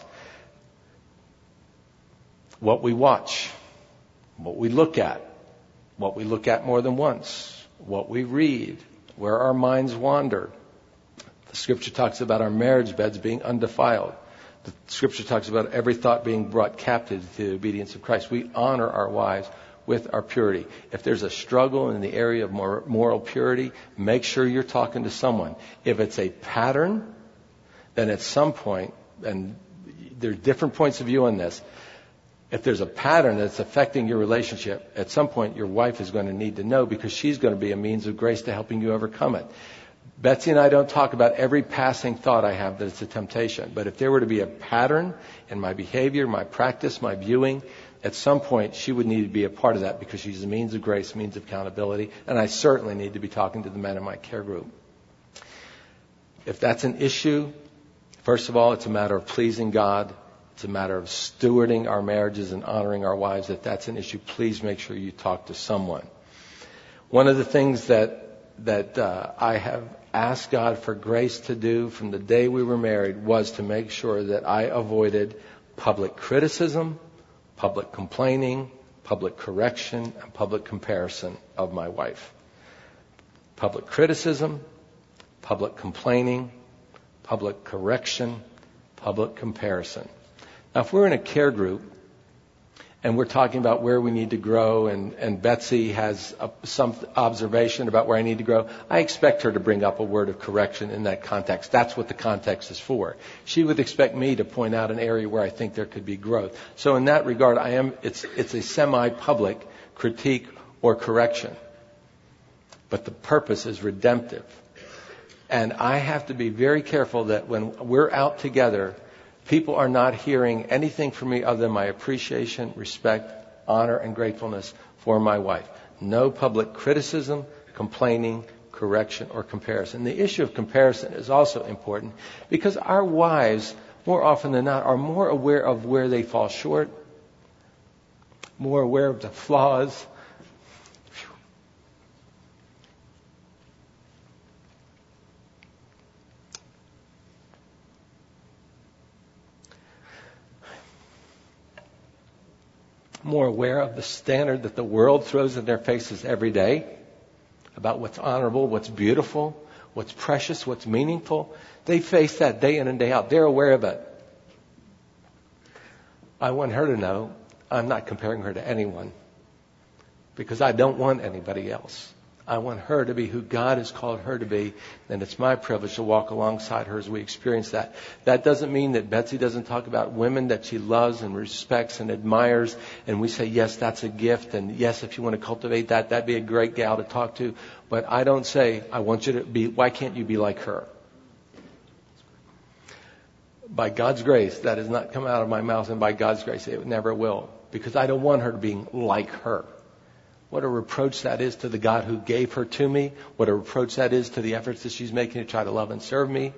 What we watch. What we look at. What we look at more than once. What we read. Where our minds wander. The Scripture talks about our marriage beds being undefiled. The Scripture talks about every thought being brought captive to the obedience of Christ. We honor our wives with our purity. If there's a struggle in the area of moral purity, make sure you're talking to someone. If it's a pattern, then at some point, and there's different points of view on this, if there's a pattern that's affecting your relationship, at some point your wife is going to need to know, because she's going to be a means of grace to helping you overcome it. Betsy and I don't talk about every passing thought I have that it's a temptation. But if there were to be a pattern in my behavior, my practice, my viewing, at some point she would need to be a part of that, because she's a means of grace, means of accountability. And I certainly need to be talking to the men in my care group. If that's an issue, first of all, it's a matter of pleasing God. It's a matter of stewarding our marriages and honoring our wives. If that's an issue, please make sure you talk to someone. One of the things that I have asked God for grace to do from the day we were married was to make sure that I avoided public criticism, public complaining, public correction, and public comparison of my wife. Public criticism, public complaining, public correction, public comparison. Now, if we're in a care group and we're talking about where we need to grow, and Betsy has some observation about where I need to grow, I expect her to bring up a word of correction in that context. That's what the context is for. She would expect me to point out an area where I think there could be growth. So in that regard, it's a semi-public critique or correction. But the purpose is redemptive. And I have to be very careful that when we're out together, people are not hearing anything from me other than my appreciation, respect, honor, and gratefulness for my wife. No public criticism, complaining, correction, or comparison. The issue of comparison is also important, because our wives, more often than not, are more aware of where they fall short, more aware of the flaws. More aware of the standard that the world throws in their faces every day about what's honorable, what's beautiful, what's precious, what's meaningful. They face that day in and day out. They're aware of it. I want her to know I'm not comparing her to anyone, because I don't want anybody else. I want her to be who God has called her to be, and it's my privilege to walk alongside her as we experience that. That doesn't mean that Betsy doesn't talk about women that she loves and respects and admires, and we say, yes, that's a gift, and yes, if you want to cultivate that, that'd be a great gal to talk to. But I don't say, I want you to be, why can't you be like her? By God's grace, that has not come out of my mouth, and by God's grace, it never will, because I don't want her to be like her. What a reproach that is to the God who gave her to me. What a reproach that is to the efforts that she's making to try to love and serve me.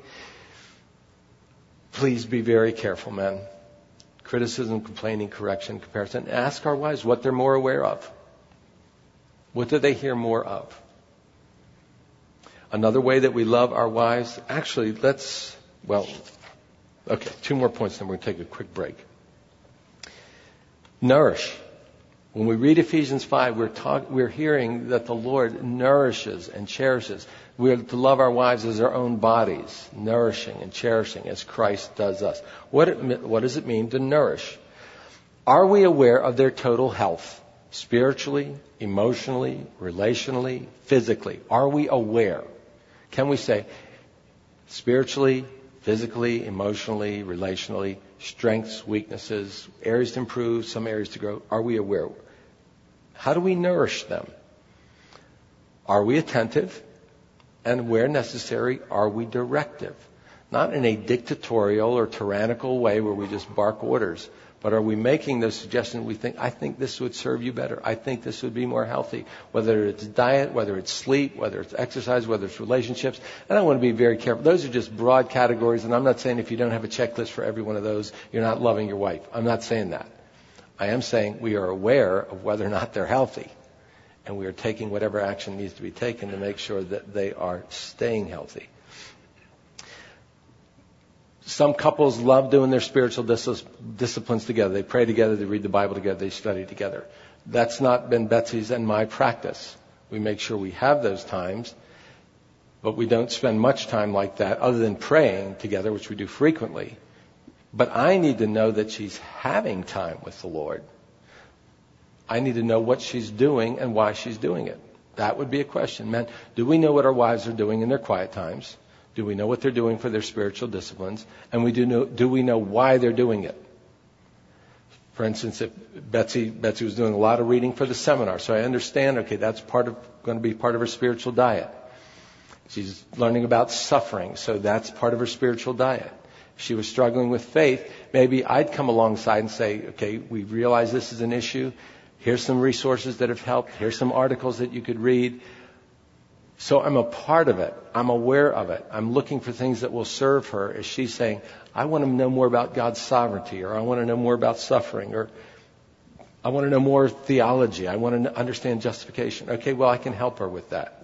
Please be very careful, men. Criticism, complaining, correction, comparison. Ask our wives what they're more aware of. What do they hear more of? Another way that we love our wives, actually, two more points, then we're going to take a quick break. Nourish. When we read Ephesians 5, we're hearing that the Lord nourishes and cherishes. We are to love our wives as our own bodies, nourishing and cherishing as Christ does us. What does it mean to nourish? Are we aware of their total health? Spiritually, emotionally, relationally, physically. Are we aware? Can we say spiritually, physically, emotionally, relationally, strengths, weaknesses, areas to improve, some areas to grow? Are we aware? How do we nourish them? Are we attentive? And where necessary, are we directive? Not in a dictatorial or tyrannical way where we just bark orders, but are we making those suggestions I think this would serve you better. I think this would be more healthy. Whether it's diet, whether it's sleep, whether it's exercise, whether it's relationships. And I want to be very careful. Those are just broad categories, and I'm not saying if you don't have a checklist for every one of those, you're not loving your wife. I'm not saying that. I am saying we are aware of whether or not they're healthy, and we are taking whatever action needs to be taken to make sure that they are staying healthy. Some couples love doing their spiritual disciplines together. They pray together, they read the Bible together, they study together. That's not been Betsy's and my practice. We make sure we have those times, but we don't spend much time like that other than praying together, which we do frequently. But I need to know that she's having time with the Lord. I need to know what she's doing and why she's doing it. That would be a question. Men, do we know what our wives are doing in their quiet times? Do we know what they're doing for their spiritual disciplines? And do we know why they're doing it? For instance, if Betsy was doing a lot of reading for the seminar, so I understand, okay, that's going to be part of her spiritual diet. She's learning about suffering, so that's part of her spiritual diet. If she was struggling with faith, maybe I'd come alongside and say, okay, we realize this is an issue. Here's some resources that have helped. Here's some articles that you could read. So I'm a part of it. I'm aware of it. I'm looking for things that will serve her as she's saying, I want to know more about God's sovereignty, or I want to know more about suffering, or I want to know more theology. I want to understand justification. Okay, well, I can help her with that.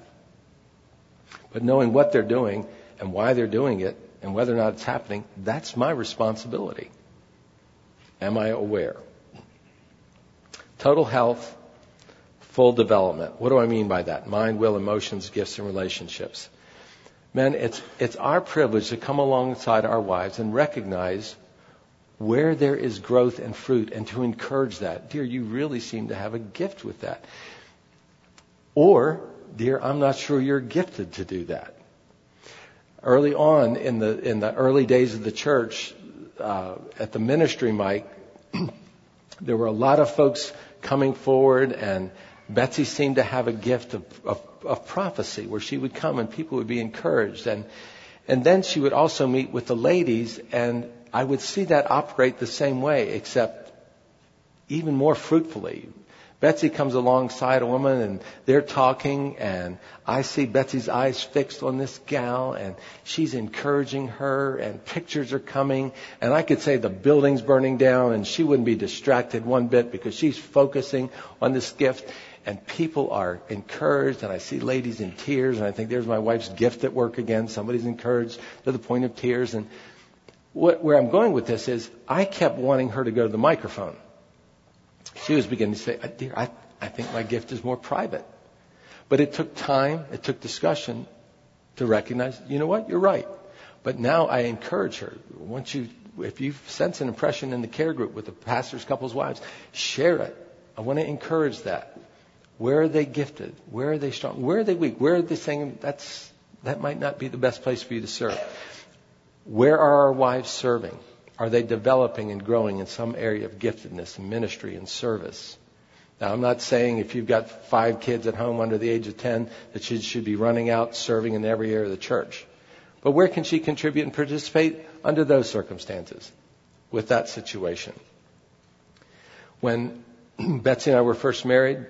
But knowing what they're doing and why they're doing it and whether or not it's happening, that's my responsibility. Am I aware? Total health, full development. What do I mean by that? Mind, will, emotions, gifts, and relationships. Men, it's our privilege to come alongside our wives and recognize where there is growth and fruit and to encourage that. Dear, you really seem to have a gift with that. Or, dear, I'm not sure you're gifted to do that. Early on in the early days of the church, at the ministry mic, there were a lot of folks coming forward, and Betsy seemed to have a gift of prophecy, where she would come and people would be encouraged. And then she would also meet with the ladies, and I would see that operate the same way, except even more fruitfully. Betsy comes alongside a woman, and they're talking, and I see Betsy's eyes fixed on this gal, and she's encouraging her, and pictures are coming, and I could say the building's burning down, and she wouldn't be distracted one bit because she's focusing on this gift, and people are encouraged, and I see ladies in tears, and I think there's my wife's gift at work again. Somebody's encouraged to the point of tears, and where I'm going with this is I kept wanting her to go to the microphone. She was beginning to say, dear, I think my gift is more private. But it took time, it took discussion to recognize, you know what, you're right. But now I encourage her. If you sense an impression in the care group with the pastor's couple's wives, share it. I want to encourage that. Where are they gifted? Where are they strong? Where are they weak? Where are they saying that might not be the best place for you to serve? Where are our wives serving? Are they developing and growing in some area of giftedness and ministry and service? Now, I'm not saying if you've got 5 kids at home under the age of 10 that she should be running out serving in every area of the church. But where can she contribute and participate under those circumstances with that situation? When Betsy and I were first married,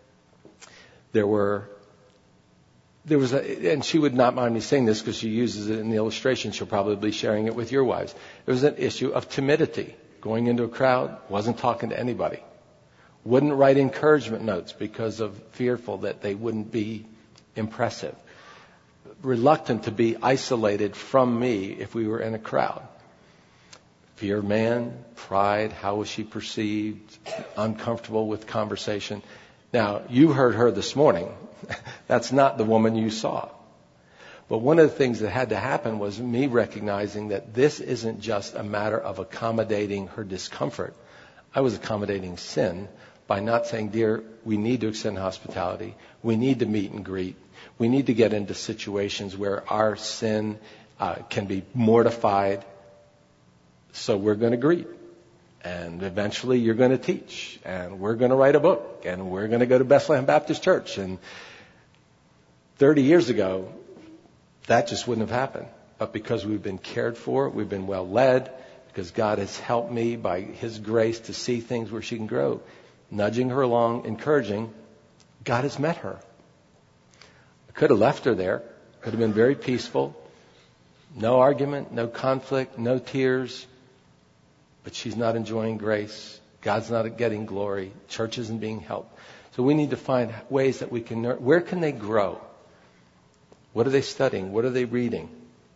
and she would not mind me saying this because she uses it in the illustration. She'll probably be sharing it with your wives. There was an issue of timidity. Going into a crowd, wasn't talking to anybody. Wouldn't write encouragement notes because of fearful that they wouldn't be impressive. Reluctant to be isolated from me if we were in a crowd. Fear of man, pride, how was she perceived, uncomfortable with conversation. Now, you heard her this morning. That's not the woman you saw. But one of the things that had to happen was me recognizing that this isn't just a matter of accommodating her discomfort. I was accommodating sin by not saying, dear, we need to extend hospitality. We need to meet and greet. We need to get into situations where our sin can be mortified. So we're going to greet. And eventually you're going to teach. And we're going to write a book. And we're going to go to Bethlehem Baptist Church. And 30 years ago, that just wouldn't have happened. But because we've been cared for, we've been well led, because God has helped me by His grace to see things where she can grow, nudging her along, encouraging, God has met her. I could have left her there. Could have been very peaceful. No argument, no conflict, no tears. But she's not enjoying grace. God's not getting glory. Church isn't being helped. So we need to find ways that we can, where can they grow? What are they studying? What are they reading?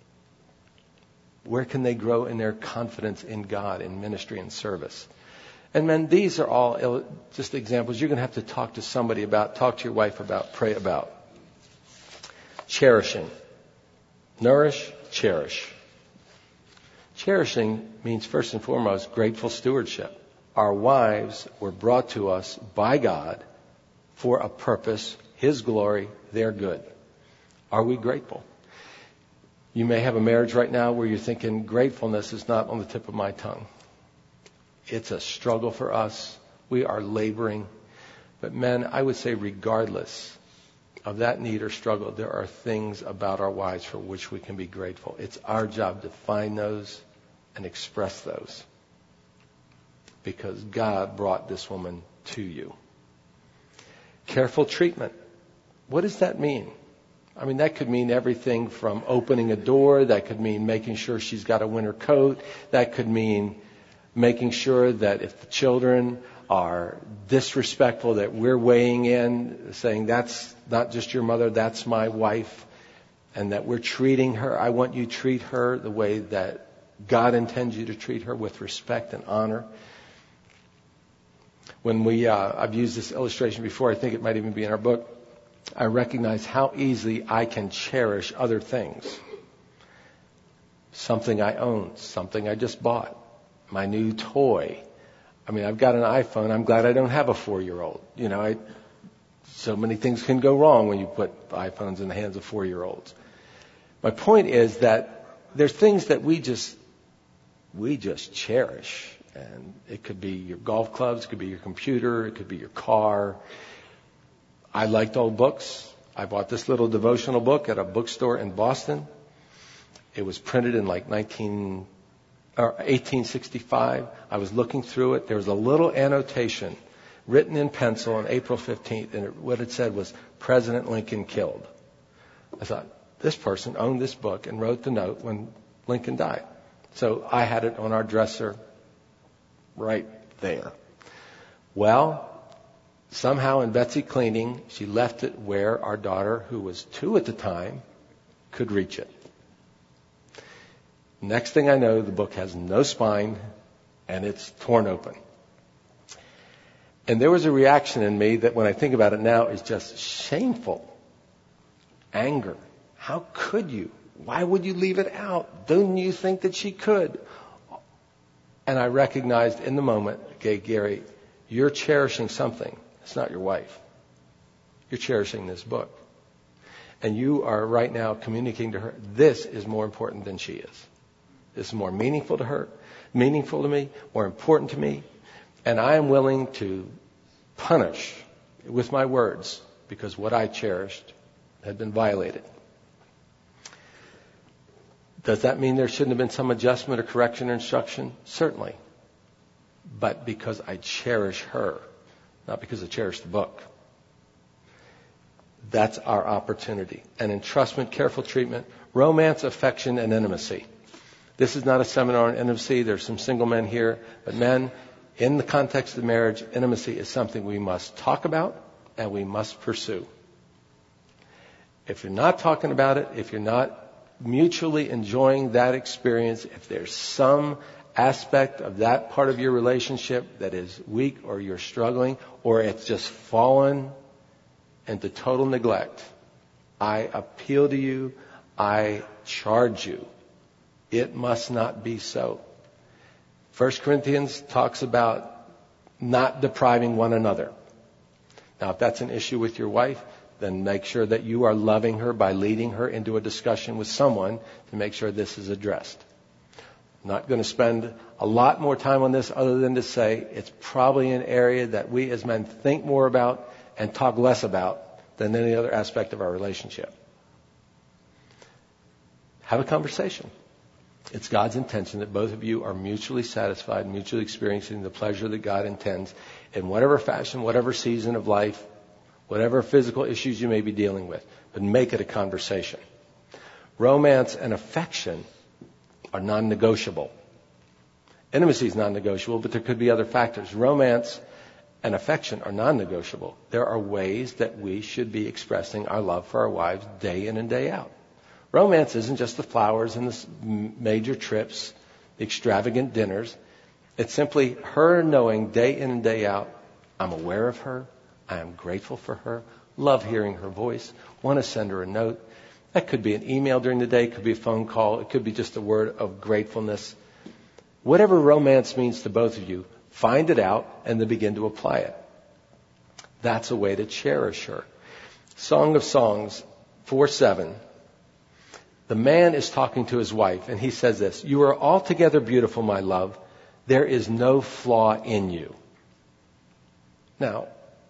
Where can they grow in their confidence in God, in ministry and service? And men, these are all just examples you're going to have to talk to somebody about, talk to your wife about, pray about. Cherishing. Nourish, cherish. Cherishing means first and foremost grateful stewardship. Our wives were brought to us by God for a purpose, His glory, their good. Are we grateful? You may have a marriage right now where you're thinking gratefulness is not on the tip of my tongue. It's a struggle for us. We are laboring. But men, I would say regardless of that need or struggle, there are things about our wives for which we can be grateful. It's our job to find those and express those. Because God brought this woman to you. Careful treatment. What does that mean? I mean, that could mean everything from opening a door. That could mean making sure she's got a winter coat. That could mean making sure that if the children are disrespectful, that we're weighing in, saying that's not just your mother, that's my wife, and that we're treating her. I want you to treat her the way that God intends you to treat her, with respect and honor. When I've used this illustration before, I think it might even be in our book, I recognize how easily I can cherish other things. Something I own, something I just bought, my new toy. I mean, I've got an iPhone. I'm glad I don't have a 4-year-old. So many things can go wrong when you put iPhones in the hands of 4-year-olds. My point is that there's things that we just cherish. And it could be your golf clubs, it could be your computer, it could be your car. I liked old books. I bought this little devotional book at a bookstore in Boston. It was printed in like 1865. I was looking through it. There was a little annotation written in pencil on April 15th, and what it said was, President Lincoln killed. I thought, this person owned this book and wrote the note when Lincoln died. So I had it on our dresser right there. Well, somehow in Betsy cleaning, she left it where our daughter, who was 2 at the time, could reach it. Next thing I know, the book has no spine and it's torn open. And there was a reaction in me that when I think about it now is just shameful. Anger. How could you? Why would you leave it out? Don't you think that she could? And I recognized in the moment, okay, Gary, you're cherishing something. It's not your wife. You're cherishing this book. And you are right now communicating to her, this is more important than she is. This is more meaningful to her, meaningful to me, more important to me. And I am willing to punish with my words because what I cherished had been violated. Does that mean there shouldn't have been some adjustment or correction or instruction? Certainly. But because I cherish her, not because I cherish the book. That's our opportunity. And entrustment, careful treatment, romance, affection, and intimacy. This is not a seminar on intimacy. There's some single men here. But men, in the context of marriage, intimacy is something we must talk about and we must pursue. If you're not talking about it, if you're not mutually enjoying that experience, if there's some aspect of that part of your relationship that is weak or you're struggling or it's just fallen into total neglect, I appeal to you, I charge you. It must not be so. 1 Corinthians talks about not depriving one another. Now, if that's an issue with your wife, then make sure that you are loving her by leading her into a discussion with someone to make sure this is addressed. I'm not going to spend a lot more time on this other than to say it's probably an area that we as men think more about and talk less about than any other aspect of our relationship. Have a conversation. It's God's intention that both of you are mutually satisfied, mutually experiencing the pleasure that God intends in whatever fashion, whatever season of life, whatever physical issues you may be dealing with, but make it a conversation. Romance and affection are non-negotiable. Intimacy is non-negotiable, but there could be other factors. Romance and affection are non-negotiable. There are ways that we should be expressing our love for our wives day in and day out. Romance isn't just the flowers and the major trips, the extravagant dinners. It's simply her knowing day in and day out, I'm aware of her, I am grateful for her, love hearing her voice, want to send her a note. That could be an email during the day, it could be a phone call, it could be just a word of gratefulness. Whatever romance means to both of you, find it out, and then begin to apply it. That's a way to cherish her. Song of Songs 4:7. The man is talking to his wife, and he says this, "You are altogether beautiful, my love. There is no flaw in you." Now,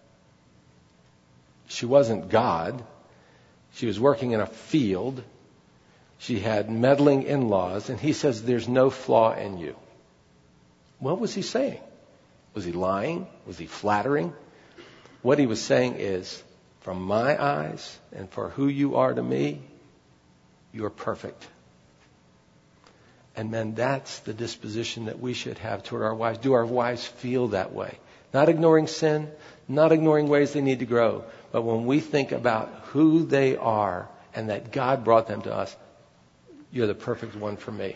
she wasn't God. She was working in a field. She had meddling in-laws, and he says, "There's no flaw in you." What was he saying? Was he lying? Was he flattering? What he was saying is, from my eyes and for who you are to me, you are perfect. And men, that's the disposition that we should have toward our wives. Do our wives feel that way? Not ignoring sin, not ignoring ways they need to grow, but when we think about who they are and that God brought them to us, you're the perfect one for me.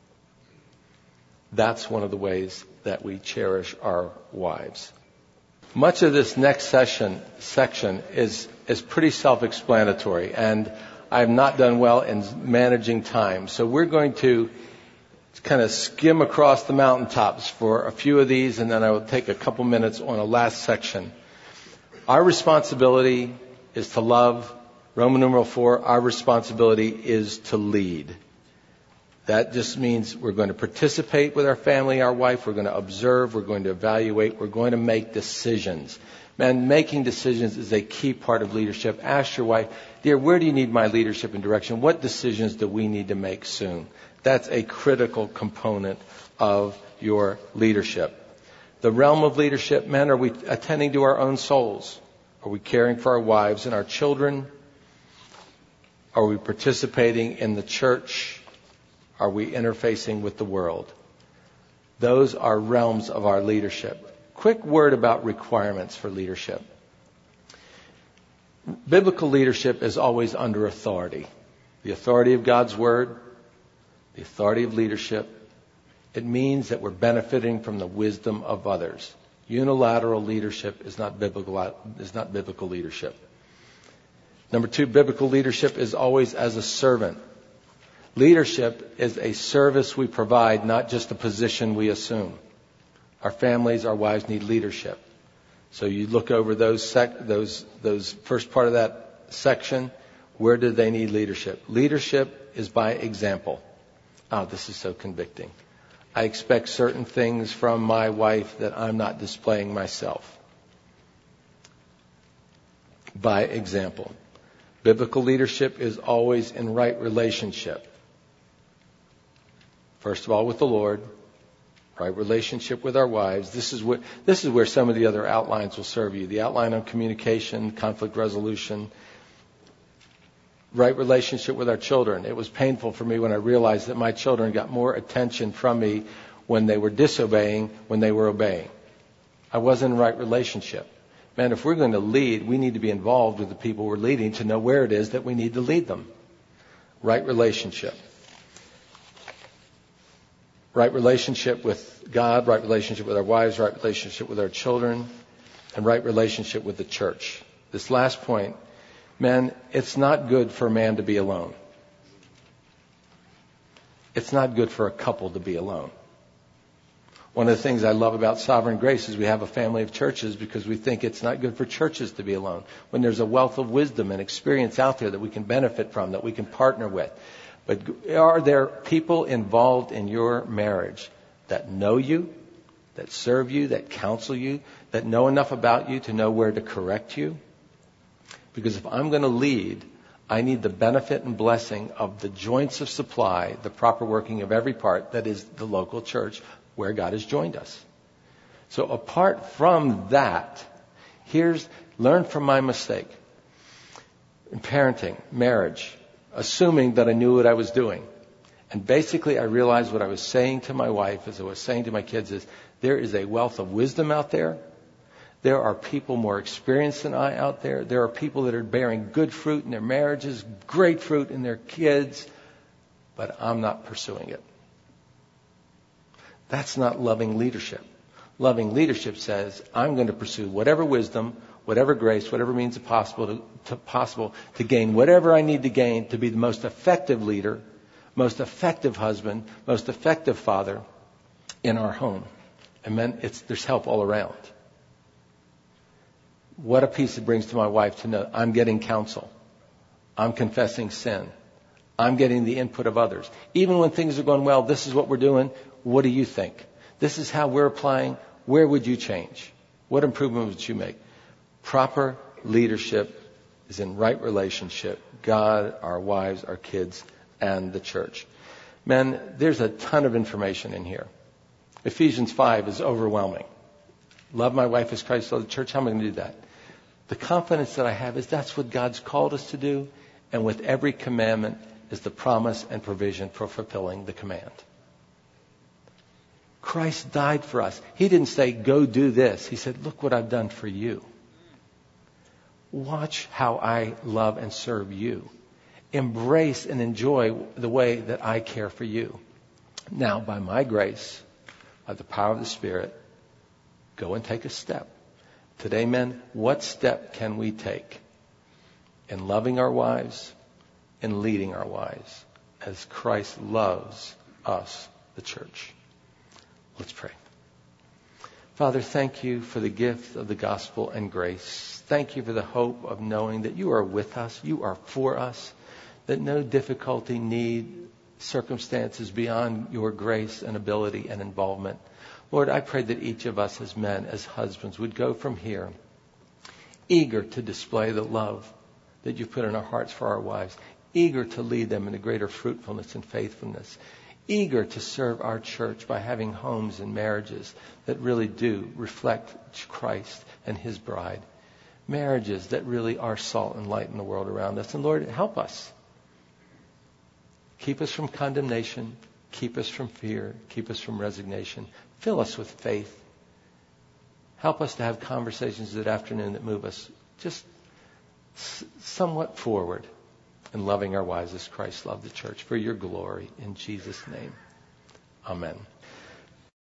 That's one of the ways that we cherish our wives. Much of this next section is pretty self-explanatory, and I've not done well in managing time. So we're going to kind of skim across the mountaintops for a few of these, and then I will take a couple minutes on a last section. Our responsibility is to love. Roman numeral 4, our responsibility is to lead. That just means we're going to participate with our family, our wife. We're going to observe. We're going to evaluate. We're going to make decisions. Man, making decisions is a key part of leadership. Ask your wife, "Dear, where do you need my leadership and direction? What decisions do we need to make soon?" That's a critical component of your leadership. The realm of leadership, men, are we attending to our own souls? Are we caring for our wives and our children? Are we participating in the church? Are we interfacing with the world? Those are realms of our leadership. Quick word about requirements for leadership. Biblical leadership is always under authority. The authority of God's Word, the authority of leadership. It means that we're benefiting from the wisdom of others. Unilateral leadership is not biblical leadership. Number 2, biblical leadership is always as a servant. Leadership is a service we provide, not just a position we assume. Our families, our wives need leadership. So you look over those first part of that section. Where do they need leadership? Leadership is by example. Oh, this is so convicting. I expect certain things from my wife that I'm not displaying myself. By example. Biblical leadership is always in right relationship. First of all, with the Lord, right relationship with our wives. This is where some of the other outlines will serve you. The outline on communication, conflict resolution, right relationship with our children. It was painful for me when I realized that my children got more attention from me when they were disobeying, when they were obeying. I wasn't in right relationship. Man, if we're going to lead, we need to be involved with the people we're leading to know where it is that we need to lead them. Right relationship. Right relationship with God, right relationship with our wives, right relationship with our children, and right relationship with the church. This last point, men, it's not good for a man to be alone. It's not good for a couple to be alone. One of the things I love about Sovereign Grace is we have a family of churches because we think it's not good for churches to be alone. When there's a wealth of wisdom and experience out there that we can benefit from, that we can partner with. But are there people involved in your marriage that know you, that serve you, that counsel you, that know enough about you to know where to correct you? Because if I'm going to lead, I need the benefit and blessing of the joints of supply, the proper working of every part, that is the local church where God has joined us. So apart from that, learn from my mistake. In parenting, marriage, assuming that I knew what I was doing. And basically I realized what I was saying to my wife, as I was saying to my kids, is there is a wealth of wisdom out there. There are people more experienced than I out there. There are people that are bearing good fruit in their marriages, great fruit in their kids, but I'm not pursuing it. That's not loving leadership. Loving leadership says, I'm going to pursue whatever wisdom, whatever grace, whatever means possible to gain whatever I need to gain to be the most effective leader, most effective husband, most effective father in our home. And men, there's help all around. What a peace it brings to my wife to know I'm getting counsel. I'm confessing sin. I'm getting the input of others. Even when things are going well, this is what we're doing. What do you think? This is how we're applying. Where would you change? What improvement would you make? Proper leadership is in right relationship. God, our wives, our kids, and the church. Men, there's a ton of information in here. Ephesians 5 is overwhelming. Love my wife as Christ loved the church. How am I going to do that? The confidence that I have is that's what God's called us to do. And with every commandment is the promise and provision for fulfilling the command. Christ died for us. He didn't say, go do this. He said, look what I've done for you. Watch how I love and serve you. Embrace and enjoy the way that I care for you. Now, by my grace, by the power of the Spirit, go and take a step. Today, men, what step can we take in loving our wives and leading our wives as Christ loves us, the church? Let's pray. Father, thank you for the gift of the gospel and grace. Thank you for the hope of knowing that you are with us, you are for us, that no difficulty, need, circumstances beyond your grace and ability and involvement. Lord, I pray that each of us as men, as husbands, would go from here eager to display the love that you've put in our hearts for our wives, eager to lead them into greater fruitfulness and faithfulness, eager to serve our church by having homes and marriages that really do reflect Christ and his bride, marriages that really are salt and light in the world around us. And Lord, help us. Keep us from condemnation. Keep us from fear. Keep us from resignation. Fill us with faith. Help us to have conversations that afternoon that move us just somewhat forward in loving our wives as Christ loved the church for your glory. In Jesus' name, amen.